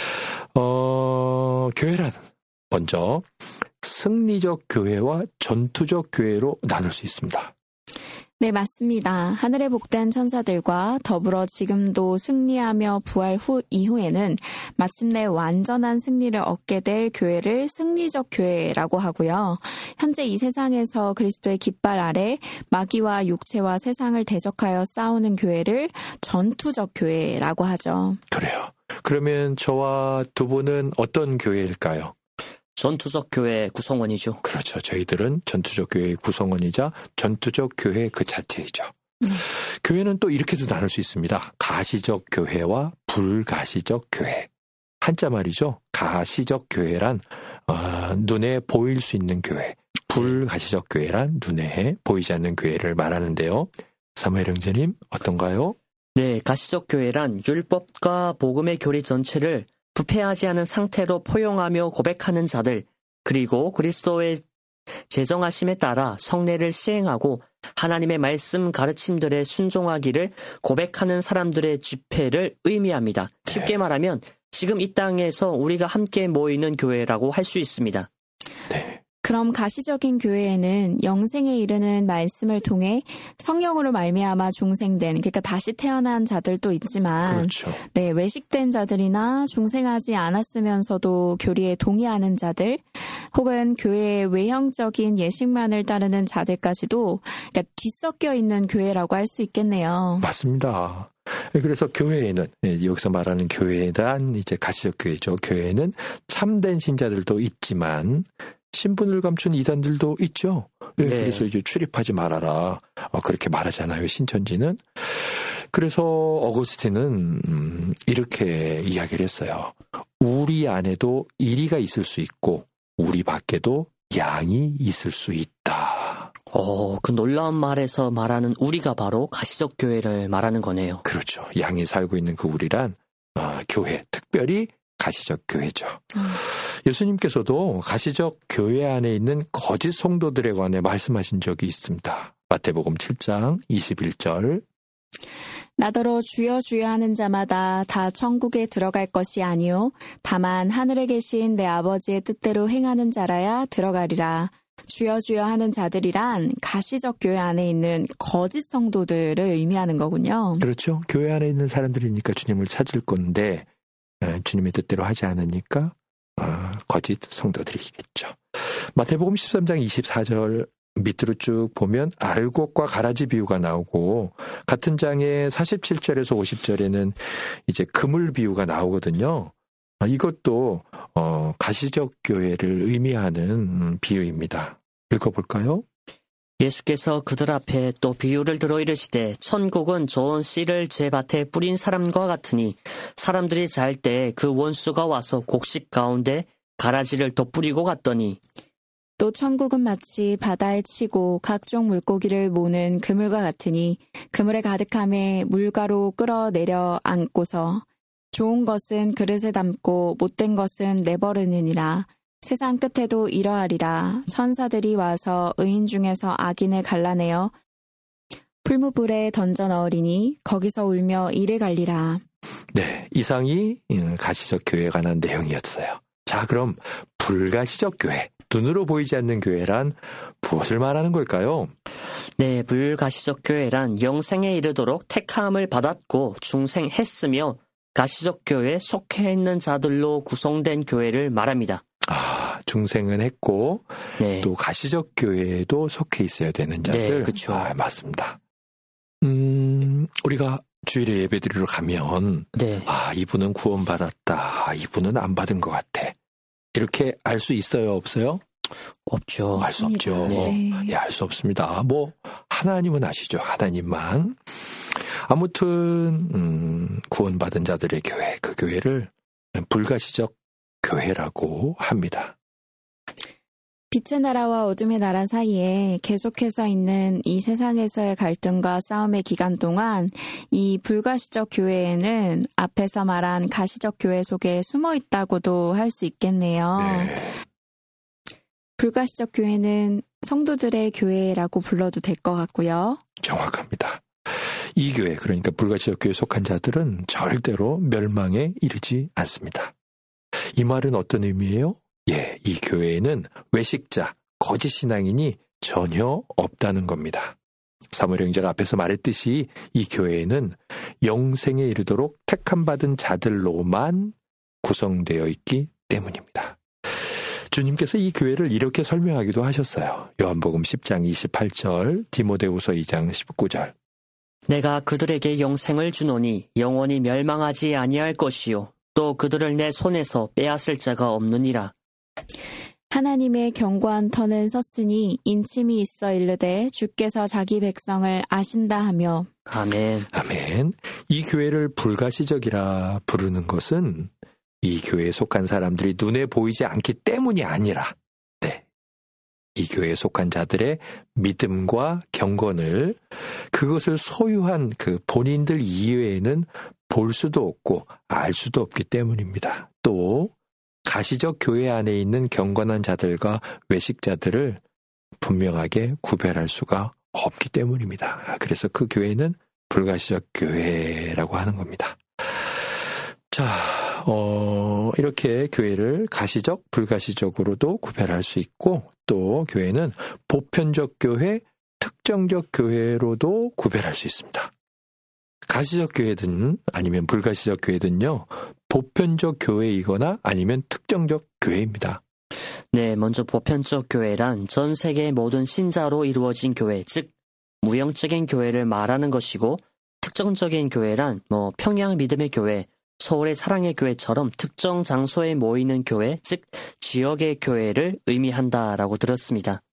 Speaker 6: 교회란 먼저 승리적 교회와 전투적 교회로 나눌 수 있습니다.
Speaker 9: 네, 맞습니다. 하늘의 복된 천사들과 더불어 지금도 승리하며 부활 이후에는 마침내 완전한 승리를 얻게 될 교회를 승리적 교회라고 하고요. 현재 이 세상에서 그리스도의 깃발 아래 마귀와 육체와 세상을 대적하여 싸우는 교회를 전투적 교회라고 하죠.
Speaker 6: 그래요. 그러면 저와 두 분은 어떤 교회일까요?
Speaker 8: 전투적 교회 구성원이죠.
Speaker 6: 그렇죠. 저희들은 전투적 교회의 구성원이자 전투적 교회 그 자체이죠. 교회는 또 이렇게도 나눌 수 있습니다. 가시적 교회와 불가시적 교회. 한자 말이죠. 가시적 교회란 눈에 보일 수 있는 교회. 불가시적 교회란 눈에 보이지 않는 교회를 말하는데요. 사무엘 형제님 어떤가요?
Speaker 8: 네, 가시적 교회란 율법과 복음의 교리 전체를 부패하지 않은 상태로 포용하며 고백하는 자들, 그리고 그리스도의 제정하심에 따라 성례를 시행하고 하나님의 말씀 가르침들에 순종하기를 고백하는 사람들의 집회를 의미합니다. 쉽게 말하면 지금 이 땅에서 우리가 함께 모이는 교회라고 할 수 있습니다.
Speaker 6: 네.
Speaker 9: 그럼 가시적인 교회에는 영생에 이르는 말씀을 통해 성령으로 말미암아 중생된, 그러니까 다시 태어난 자들도 있지만,
Speaker 6: 그렇죠.
Speaker 9: 네, 외식된 자들이나 중생하지 않았으면서도 교리에 동의하는 자들, 혹은 교회의 외형적인 예식만을 따르는 자들까지도, 그러니까 뒤섞여 있는 교회라고 할 수 있겠네요.
Speaker 6: 맞습니다. 그래서 교회에는, 여기서 말하는 교회에 대한 이제 가시적 교회죠. 교회에는 참된 신자들도 있지만 신분을 감춘 이단들도 있죠.
Speaker 8: 네.
Speaker 6: 그래서 이제 출입하지 말아라. 그렇게 말하잖아요, 신천지는. 그래서 어거스틴은 이렇게 이야기를 했어요. 우리 안에도 이리가 있을 수 있고 우리 밖에도 양이 있을 수 있다.
Speaker 8: 그 놀라운 말에서 말하는 우리가 바로 가시적 교회를 말하는 거네요.
Speaker 6: 그렇죠. 양이 살고 있는 그 우리란 교회, 특별히 가시적 교회죠. 예수님께서도 가시적 교회 안에 있는 거짓 성도들에 관해 말씀하신 적이 있습니다. 마태복음 7장 21절.
Speaker 9: 나더러 주여 주여 하는 자마다 다 천국에 들어갈 것이 아니요 다만 하늘에 계신 내 아버지의 뜻대로 행하는 자라야 들어가리라. 주여 주여 하는 자들이란 가시적 교회 안에 있는 거짓 성도들을 의미하는 거군요.
Speaker 6: 그렇죠. 교회 안에 있는 사람들이니까 주님을 찾을 건데 주님의 뜻대로 하지 않으니까 거짓 성도들이겠죠. 마태복음 13장 24절 밑으로 쭉 보면 알곡과 가라지 비유가 나오고 같은 장의 47절에서 50절에는 이제 그물 비유가 나오거든요. 이것도 가시적 교회를 의미하는 비유입니다. 읽어볼까요?
Speaker 8: 예수께서 그들 앞에 또 비유를 들어 이르시되 천국은 좋은 씨를 제 밭에 뿌린 사람과 같으니 사람들이 잘 때 그 원수가 와서 곡식 가운데 가라지를 덧뿌리고 갔더니
Speaker 9: 또 천국은 마치 바다에 치고 각종 물고기를 모는 그물과 같으니 그물에 가득함에 물가로 끌어내려 안고서 좋은 것은 그릇에 담고 못된 것은 내버리느니라. 세상 끝에도 이러하리라. 천사들이 와서 의인 중에서 악인을 갈라내어 풀무불에 던져 넣으리니 거기서 울며 이를 갈리라.
Speaker 6: 네, 이상이 가시적 교회에 관한 내용이었어요. 자, 그럼 불가시적 교회, 눈으로 보이지 않는 교회란 무엇을 말하는 걸까요?
Speaker 8: 네, 불가시적 교회란 영생에 이르도록 택함을 받았고 중생했으며 가시적 교회에 속해 있는 자들로 구성된 교회를 말합니다.
Speaker 6: 중생은 했고
Speaker 8: 네.
Speaker 6: 또 가시적 교회에도 속해 있어야 되는 자들.
Speaker 8: 네, 그렇죠.
Speaker 6: 맞습니다. 우리가 주일에 예배드리러 가면
Speaker 8: 네.
Speaker 6: 이분은 구원받았다. 이분은 안 받은 것 같아. 이렇게 알 수 있어요, 없어요?
Speaker 8: 없죠.
Speaker 6: 알 수 없죠.
Speaker 9: 네.
Speaker 6: 알 수 없습니다. 하나님은 아시죠. 하나님만. 아무튼 구원받은 자들의 교회, 그 교회를 불가시적 교회라고 합니다.
Speaker 9: 빛의 나라와 어둠의 나라 사이에 계속해서 있는 이 세상에서의 갈등과 싸움의 기간 동안 이 불가시적 교회에는 앞에서 말한 가시적 교회 속에 숨어 있다고도 할 수 있겠네요.
Speaker 6: 네.
Speaker 9: 불가시적 교회는 성도들의 교회라고 불러도 될 것 같고요.
Speaker 6: 정확합니다. 이 교회, 그러니까 불가시적 교회에 속한 자들은 절대로 멸망에 이르지 않습니다. 이 말은 어떤 의미예요? 이 교회에는 외식자, 거짓 신앙인이 전혀 없다는 겁니다. 사무엘 형제가 앞에서 말했듯이 이 교회에는 영생에 이르도록 택함받은 자들로만 구성되어 있기 때문입니다. 주님께서 이 교회를 이렇게 설명하기도 하셨어요. 요한복음 10장 28절, 디모데후서 2장 19절.
Speaker 8: 내가 그들에게 영생을 주노니 영원히 멸망하지 아니할 것이요 또 그들을 내 손에서 빼앗을 자가 없느니라.
Speaker 9: 하나님의 견고한 터는 섰으니 인침이 있어 이르되 주께서 자기 백성을 아신다 하며.
Speaker 8: 아멘.
Speaker 6: 아멘. 이 교회를 불가시적이라 부르는 것은 이 교회에 속한 사람들이 눈에 보이지 않기 때문이 아니라 이 교회에 속한 자들의 믿음과 경건을 그것을 소유한 그 본인들 이외에는 볼 수도 없고 알 수도 없기 때문입니다. 또 가시적 교회 안에 있는 경건한 자들과 외식자들을 분명하게 구별할 수가 없기 때문입니다. 그래서 그 교회는 불가시적 교회라고 하는 겁니다. 자, 이렇게 교회를 가시적, 불가시적으로도 구별할 수 있고 또 교회는 보편적 교회, 특정적 교회로도 구별할 수 있습니다. 가시적 교회든 아니면 불가시적 교회든요. 보편적 교회이거나 아니면 특정적 교회입니다.
Speaker 8: 네, 먼저 보편적 교회란 전 세계의 모든 신자로 이루어진 교회, 즉 무형적인 교회를 말하는 것이고 특정적인 교회란 평양 믿음의 교회, 서울의 사랑의 교회처럼 특정 장소에 모이는 교회, 즉 지역의 교회를 의미한다라고 들었습니다.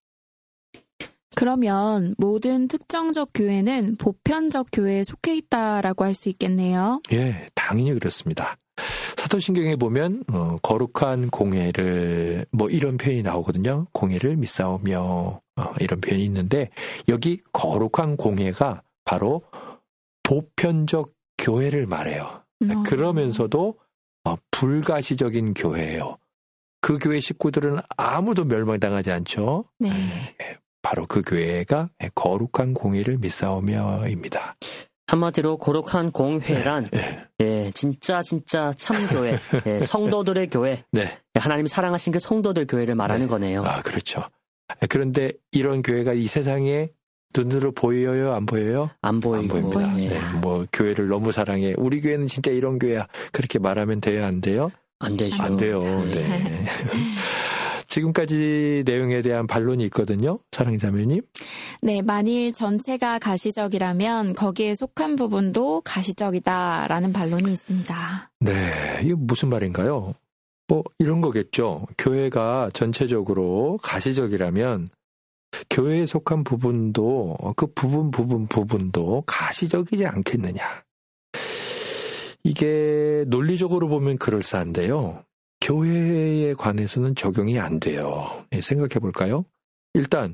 Speaker 9: 그러면 모든 특정적 교회는 보편적 교회에 속해 있다라고 할 수 있겠네요.
Speaker 6: 예, 당연히 그렇습니다. 사도신경에 보면 거룩한 공회를 이런 표현이 나오거든요. 공회를 믿사오며 이런 표현이 있는데 여기 거룩한 공회가 바로 보편적 교회를 말해요. 그러면서도 불가시적인 교회예요. 그 교회 식구들은 아무도 멸망당하지 않죠.
Speaker 9: 네.
Speaker 6: 바로 그 교회가 거룩한 공회를 믿사오며입니다.
Speaker 8: 한마디로 거룩한 공회란 진짜 참교회, 성도들의 교회, 하나님이 사랑하신 그 성도들 교회를 말하는 거네요.
Speaker 6: 아, 그렇죠. 그런데 이런 교회가 이 세상에 눈으로 보여요? 안 보여요?
Speaker 8: 안 보입니다.
Speaker 6: 네, 교회를 너무 사랑해. 우리 교회는 진짜 이런 교회야. 그렇게 말하면 돼요? 안 돼요?
Speaker 8: 안 되죠.
Speaker 6: 안 돼요. 네. 지금까지 내용에 대한 반론이 있거든요. 사랑자매님.
Speaker 9: 네, 만일 전체가 가시적이라면 거기에 속한 부분도 가시적이다라는 반론이 있습니다.
Speaker 6: 네, 이게 무슨 말인가요? 이런 거겠죠. 교회가 전체적으로 가시적이라면 교회에 속한 부분도 그 부분도 가시적이지 않겠느냐. 이게 논리적으로 보면 그럴싸한데요. 교회에 관해서는 적용이 안 돼요. 생각해 볼까요? 일단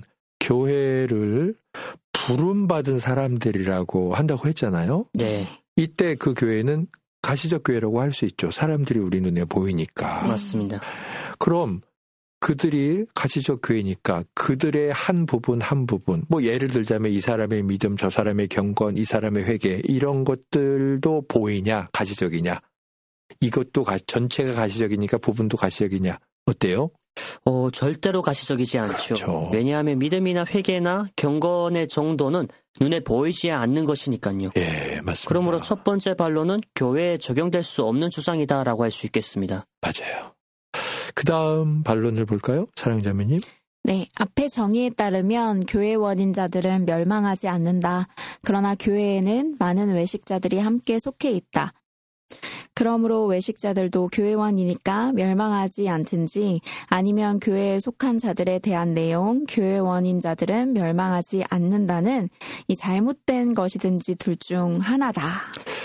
Speaker 6: 교회를 부름받은 사람들이라고 한다고 했잖아요.
Speaker 8: 네.
Speaker 6: 이때 그 교회는 가시적 교회라고 할 수 있죠. 사람들이 우리 눈에 보이니까.
Speaker 8: 맞습니다.
Speaker 6: 그럼 그들이 가시적 교회니까 그들의 한 부분 예를 들자면 이 사람의 믿음, 저 사람의 경건, 이 사람의 회개 이런 것들도 보이냐 가시적이냐. 이것도 전체가 가시적이니까 부분도 가시적이냐. 어때요?
Speaker 8: 절대로 가시적이지 않죠.
Speaker 6: 그렇죠.
Speaker 8: 왜냐하면 믿음이나 회개나 경건의 정도는 눈에 보이지 않는 것이니까요.
Speaker 6: 예, 맞습니다.
Speaker 8: 그러므로 첫 번째 반론은 교회에 적용될 수 없는 주장이다라고 할 수 있겠습니다.
Speaker 6: 맞아요. 그 다음 반론을 볼까요? 사랑자매님.
Speaker 9: 네, 앞의 정의에 따르면 교회원인 자들은 멸망하지 않는다. 그러나 교회에는 많은 외식자들이 함께 속해 있다. 그러므로 외식자들도 교회원이니까 멸망하지 않든지 아니면 교회에 속한 자들에 대한 내용, 교회원인 자들은 멸망하지 않는다는 이 잘못된 것이든지 둘 중 하나다.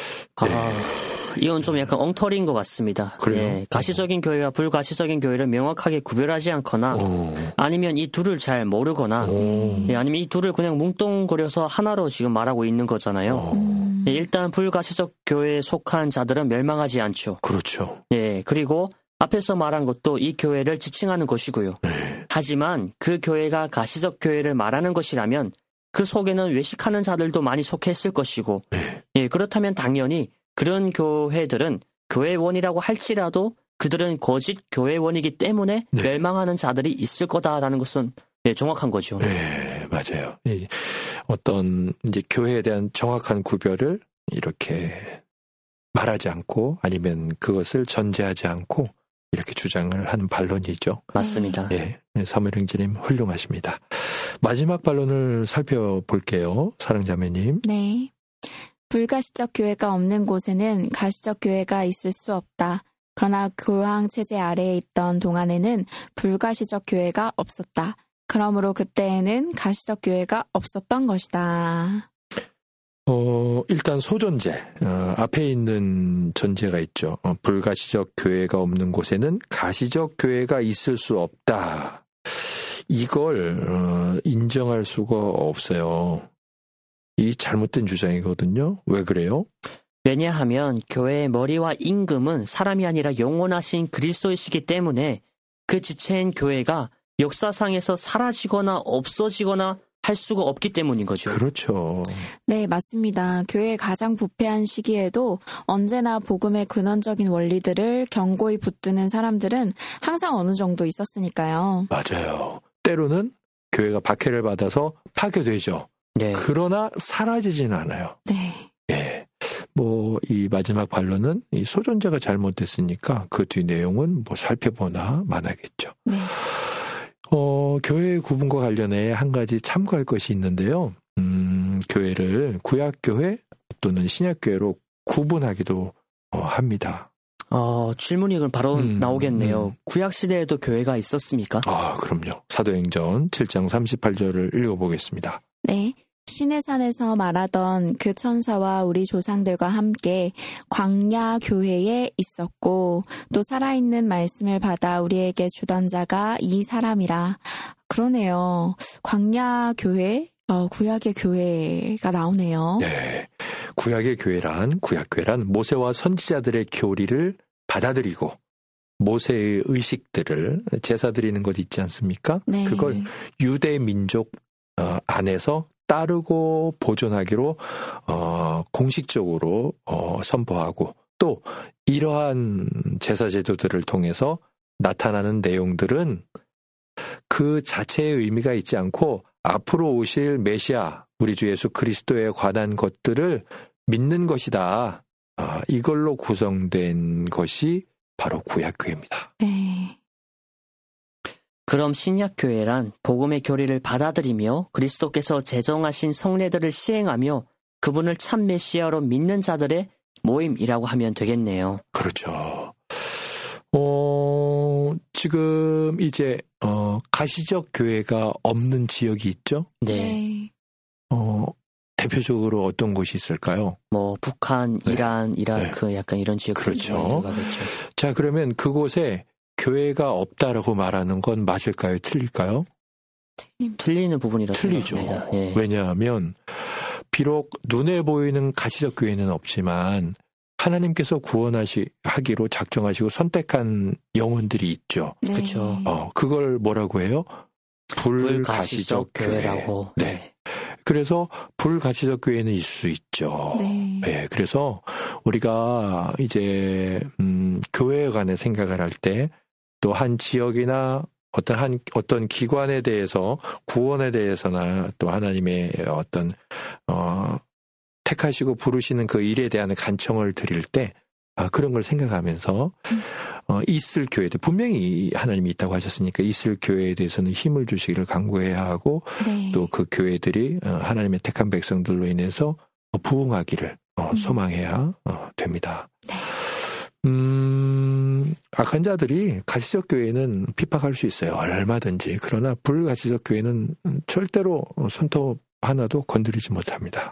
Speaker 8: 이건 좀 약간 엉터리인 것 같습니다.
Speaker 6: 그래요?
Speaker 8: 가시적인 교회와 불가시적인 교회를 명확하게 구별하지 않거나 아니면 이 둘을 잘 모르거나 아니면 이 둘을 그냥 뭉뚱그려서 하나로 지금 말하고 있는 거잖아요. 일단 불가시적 교회에 속한 자들은 멸망하지 않죠.
Speaker 6: 그렇죠.
Speaker 8: 그리고 앞에서 말한 것도 이 교회를 지칭하는 것이고요. 하지만 그 교회가 가시적 교회를 말하는 것이라면 그 속에는 외식하는 자들도 많이 속했을 것이고 그렇다면 당연히 그런 교회들은 교회원이라고 할지라도 그들은 거짓 교회원이기 때문에 멸망하는 자들이 있을 거다라는 것은 정확한 거죠.
Speaker 6: 네, 맞아요. 어떤 이제 교회에 대한 정확한 구별을 이렇게 말하지 않고 아니면 그것을 전제하지 않고 이렇게 주장을 하는 반론이죠.
Speaker 8: 맞습니다.
Speaker 6: 서mereng지님 훌륭하십니다. 마지막 반론을 살펴볼게요. 사랑자매님.
Speaker 9: 네. 불가시적 교회가 없는 곳에는 가시적 교회가 있을 수 없다. 그러나 교황 체제 아래에 있던 동안에는 불가시적 교회가 없었다. 그러므로 그때에는 가시적 교회가 없었던 것이다.
Speaker 6: 일단 소전제, 앞에 있는 전제가 있죠. 불가시적 교회가 없는 곳에는 가시적 교회가 있을 수 없다. 이걸 인정할 수가 없어요. 이 잘못된 주장이거든요. 왜 그래요?
Speaker 8: 왜냐하면 교회의 머리와 임금은 사람이 아니라 영원하신 그리스도이시기 때문에 그 지체인 교회가 역사상에서 사라지거나 없어지거나 할 수가 없기 때문인 거죠.
Speaker 6: 그렇죠.
Speaker 9: 네, 맞습니다. 교회의 가장 부패한 시기에도 언제나 복음의 근원적인 원리들을 견고히 붙드는 사람들은 항상 어느 정도 있었으니까요.
Speaker 6: 맞아요. 때로는 교회가 박해를 받아서 파괴되죠.
Speaker 8: 네.
Speaker 6: 그러나 사라지지는 않아요.
Speaker 9: 네.
Speaker 6: 예. 이 마지막 반론은 이 소존자가 잘못됐으니까 그 뒤 내용은 살펴보나 마나겠죠.
Speaker 9: 네.
Speaker 6: 교회의 구분과 관련해 한 가지 참고할 것이 있는데요. 교회를 구약교회 또는 신약교회로 구분하기도 합니다.
Speaker 8: 질문이 그럼 바로 나오겠네요. 구약시대에도 교회가 있었습니까?
Speaker 6: 그럼요. 사도행전 7장 38절을 읽어보겠습니다.
Speaker 9: 네. 시내산에서 말하던 그 천사와 우리 조상들과 함께 광야 교회에 있었고 또 살아있는 말씀을 받아 우리에게 주던 자가 이 사람이라. 그러네요. 광야 교회, 구약의 교회가 나오네요.
Speaker 6: 네. 구약의 교회란 구약교회란 모세와 선지자들의 교리를 받아들이고 모세의 의식들을 제사 드리는 것 있지 않습니까?
Speaker 9: 네.
Speaker 6: 그걸 유대 민족 안에서 따르고 보존하기로 공식적으로 선포하고 또 이러한 제사 제도들을 통해서 나타나는 내용들은 그 자체의 의미가 있지 않고 앞으로 오실 메시아 우리 주 예수 그리스도에 관한 것들을 믿는 것이다. 이걸로 구성된 것이 바로 구약교회입니다.
Speaker 9: 네.
Speaker 8: 그럼 신약교회란 복음의 교리를 받아들이며 그리스도께서 제정하신 성례들을 시행하며 그분을 참 메시아로 믿는 자들의 모임이라고 하면 되겠네요.
Speaker 6: 그렇죠. 지금 이제 가시적 교회가 없는 지역이 있죠?
Speaker 8: 네.
Speaker 6: 대표적으로 어떤 곳이 있을까요?
Speaker 8: 북한, 이란, 이라크 약간 이런 지역들이
Speaker 6: 그렇죠.
Speaker 8: 들어가겠죠.
Speaker 6: 자, 그러면 그곳에 교회가 없다라고 말하는 건 맞을까요? 틀릴까요?
Speaker 8: 틀리는 부분이라고
Speaker 6: 틀리죠.
Speaker 8: 생각합니다. 예.
Speaker 6: 왜냐하면 비록 눈에 보이는 가시적 교회는 없지만 하나님께서 구원하기로 작정하시고 선택한 영혼들이 있죠.
Speaker 9: 네.
Speaker 8: 그렇죠.
Speaker 6: 그걸 뭐라고 해요?
Speaker 8: 불가시적 교회라고.
Speaker 6: 네. 그래서 불가시적 교회는 있을 수 있죠.
Speaker 9: 네.
Speaker 6: 네. 그래서 우리가 이제 교회에 관해 생각을 할 때 또 한 지역이나 어떤 기관에 대해서 구원에 대해서나 또 하나님의 어떤 택하시고 부르시는 그 일에 대한 간청을 드릴 때 그런 걸 생각하면서 있을 교회들 분명히 하나님이 있다고 하셨으니까 있을 교회에 대해서는 힘을 주시기를 간구해야 하고
Speaker 9: 네.
Speaker 6: 또 그 교회들이 하나님의 택한 백성들로 인해서 부흥하기를 소망해야 됩니다.
Speaker 9: 네.
Speaker 6: 악한 자들이 가시적 교회는 핍박할 수 있어요. 얼마든지. 그러나 불가시적 교회는 절대로 손톱 하나도 건드리지 못합니다.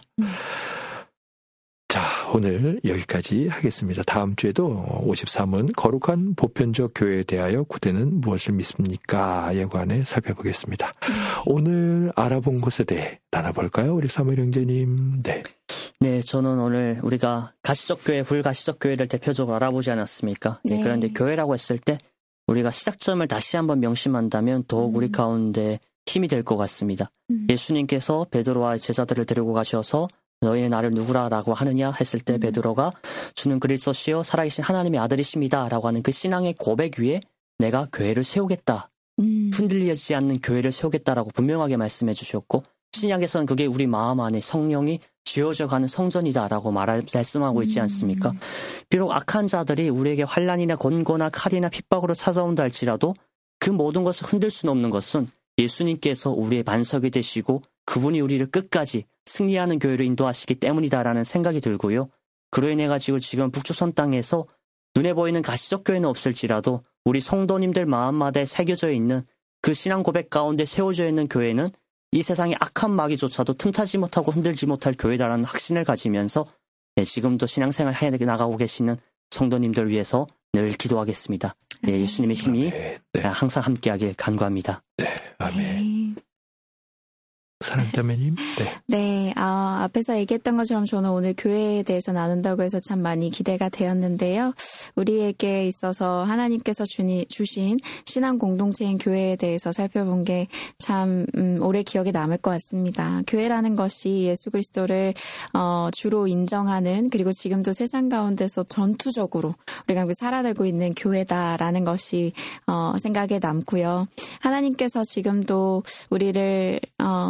Speaker 6: 자, 오늘 여기까지 하겠습니다. 다음 주에도 53은 거룩한 보편적 교회에 대하여 구대는 무엇을 믿습니까? 에 관해 살펴보겠습니다. 오늘 알아본 것에 대해 나눠볼까요? 우리 사무엘 형제님. 네.
Speaker 8: 네, 저는 오늘 우리가 가시적 교회, 불가시적 교회를 대표적으로 알아보지 않았습니까? 네. 그런데 교회라고 했을 때 우리가 시작점을 다시 한번 명심한다면 더욱 우리 가운데 힘이 될 것 같습니다. 예수님께서 베드로와 제자들을 데리고 가셔서 너희는 나를 누구라라고 하느냐 했을 때 베드로가 주는 그리스도시요 살아계신 하나님의 아들이십니다 라고 하는 그 신앙의 고백 위에 내가 교회를 세우겠다. 흔들리지 않는 교회를 세우겠다라고 분명하게 말씀해 주셨고 신약에서는 그게 우리 마음 안에 성령이 지어져 가는 성전이다라고 말씀하고 있지 않습니까? 비록 악한 자들이 우리에게 환난이나 권고나 칼이나 핍박으로 찾아온다 할지라도 그 모든 것을 흔들 수는 없는 것은 예수님께서 우리의 반석이 되시고 그분이 우리를 끝까지 승리하는 교회로 인도하시기 때문이다라는 생각이 들고요. 그로 인해 가지고 지금 북조선 땅에서 눈에 보이는 가시적 교회는 없을지라도 우리 성도님들 마음마다에 새겨져 있는 그 신앙 고백 가운데 세워져 있는 교회는 이 세상의 악한 마귀조차도 틈타지 못하고 흔들지 못할 교회다라는 확신을 가지면서 지금도 신앙생활 해 나가고 계시는 성도님들 위해서 늘 기도하겠습니다. 예수님의 힘이 항상 함께하길 간구합니다.
Speaker 6: 네, 아멘. 사랑자매님.
Speaker 9: 네, 앞에서 얘기했던 것처럼 저는 오늘 교회에 대해서 나눈다고 해서 참 많이 기대가 되었는데요. 우리에게 있어서 하나님께서 주신 신앙 공동체인 교회에 대해서 살펴본 게 참 오래 기억에 남을 것 같습니다. 교회라는 것이 예수 그리스도를 주로 인정하는, 그리고 지금도 세상 가운데서 전투적으로 우리가 살아내고 있는 교회다라는 것이 생각에 남고요. 하나님께서 지금도 우리를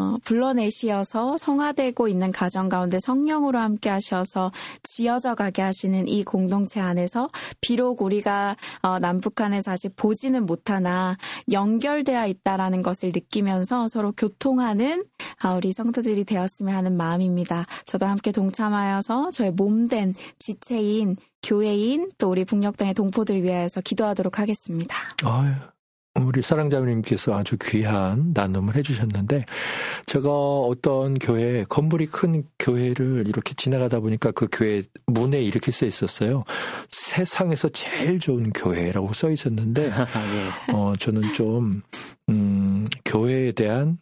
Speaker 9: 불러내시어서 성화되고 있는 가정 가운데 성령으로 함께 하셔서 지어져 가게 하시는 이 공동체 안에서 비록 우리가 남북한에서 아직 보지는 못하나 연결되어 있다라는 것을 느끼면서 서로 교통하는 우리 성도들이 되었으면 하는 마음입니다. 저도 함께 동참하여서 저의 몸된 지체인 교회인 또 우리 북녘땅의 동포들 위하여서 기도하도록 하겠습니다.
Speaker 6: 우리 사랑자매님께서 아주 귀한 나눔을 해주셨는데, 제가 어떤 교회, 건물이 큰 교회를 이렇게 지나가다 보니까 그 교회 문에 이렇게 써 있었어요. 세상에서 제일 좋은 교회라고 써 있었는데, 저는 좀 교회에 대한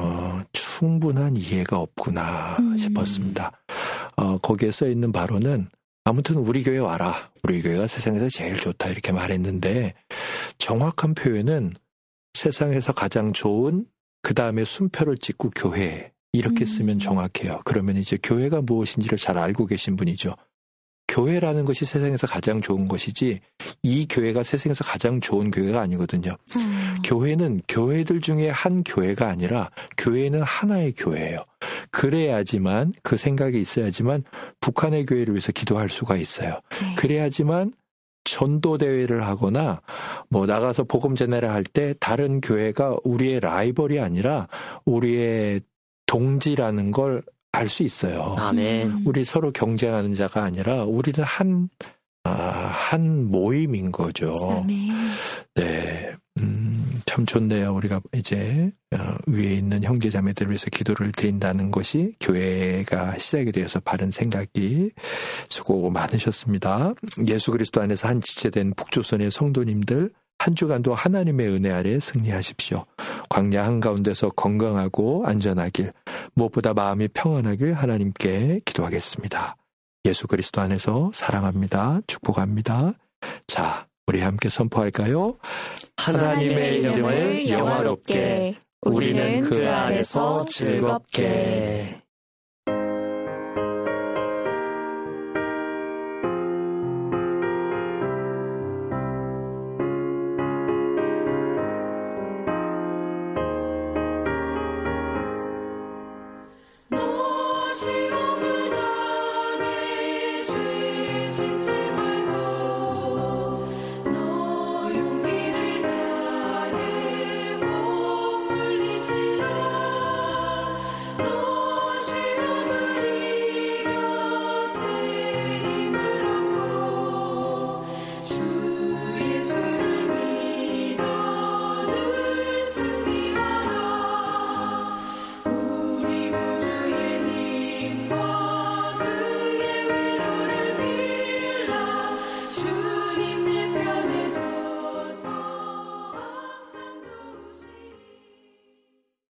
Speaker 6: 충분한 이해가 없구나 싶었습니다. 거기에 써 있는 바로는 아무튼 우리 교회 와라. 우리 교회가 세상에서 제일 좋다 이렇게 말했는데, 정확한 표현은 세상에서 가장 좋은, 그 다음에 순표를 찍고 교회 이렇게 쓰면 정확해요. 그러면 이제 교회가 무엇인지를 잘 알고 계신 분이죠. 교회라는 것이 세상에서 가장 좋은 것이지 이 교회가 세상에서 가장 좋은 교회가 아니거든요. 교회는 교회들 중에 한 교회가 아니라 교회는 하나의 교회예요. 그래야지만, 그 생각이 있어야지만 북한의 교회를 위해서 기도할 수가 있어요. 그래야지만 전도대회를 하거나 나가서 복음 전해를 할 때 다른 교회가 우리의 라이벌이 아니라 우리의 동지라는 걸 알 수 있어요.
Speaker 8: 아멘.
Speaker 6: 우리 서로 경쟁하는 자가 아니라 우리는 한 모임인 거죠.
Speaker 9: 아멘.
Speaker 6: 네. 참 좋네요. 우리가 이제 위에 있는 형제 자매들을 위해서 기도를 드린다는 것이 교회가 시작이 되어서 바른 생각이, 수고 많으셨습니다. 예수 그리스도 안에서 한 지체된 북조선의 성도님들, 한 주간도 하나님의 은혜 아래 승리하십시오. 광야 한가운데서 건강하고 안전하길, 무엇보다 마음이 평안하길 하나님께 기도하겠습니다. 예수 그리스도 안에서 사랑합니다. 축복합니다. 자, 우리 함께 선포할까요?
Speaker 8: 하나님의 이름을 영화롭게, 우리는 그 안에서 즐겁게.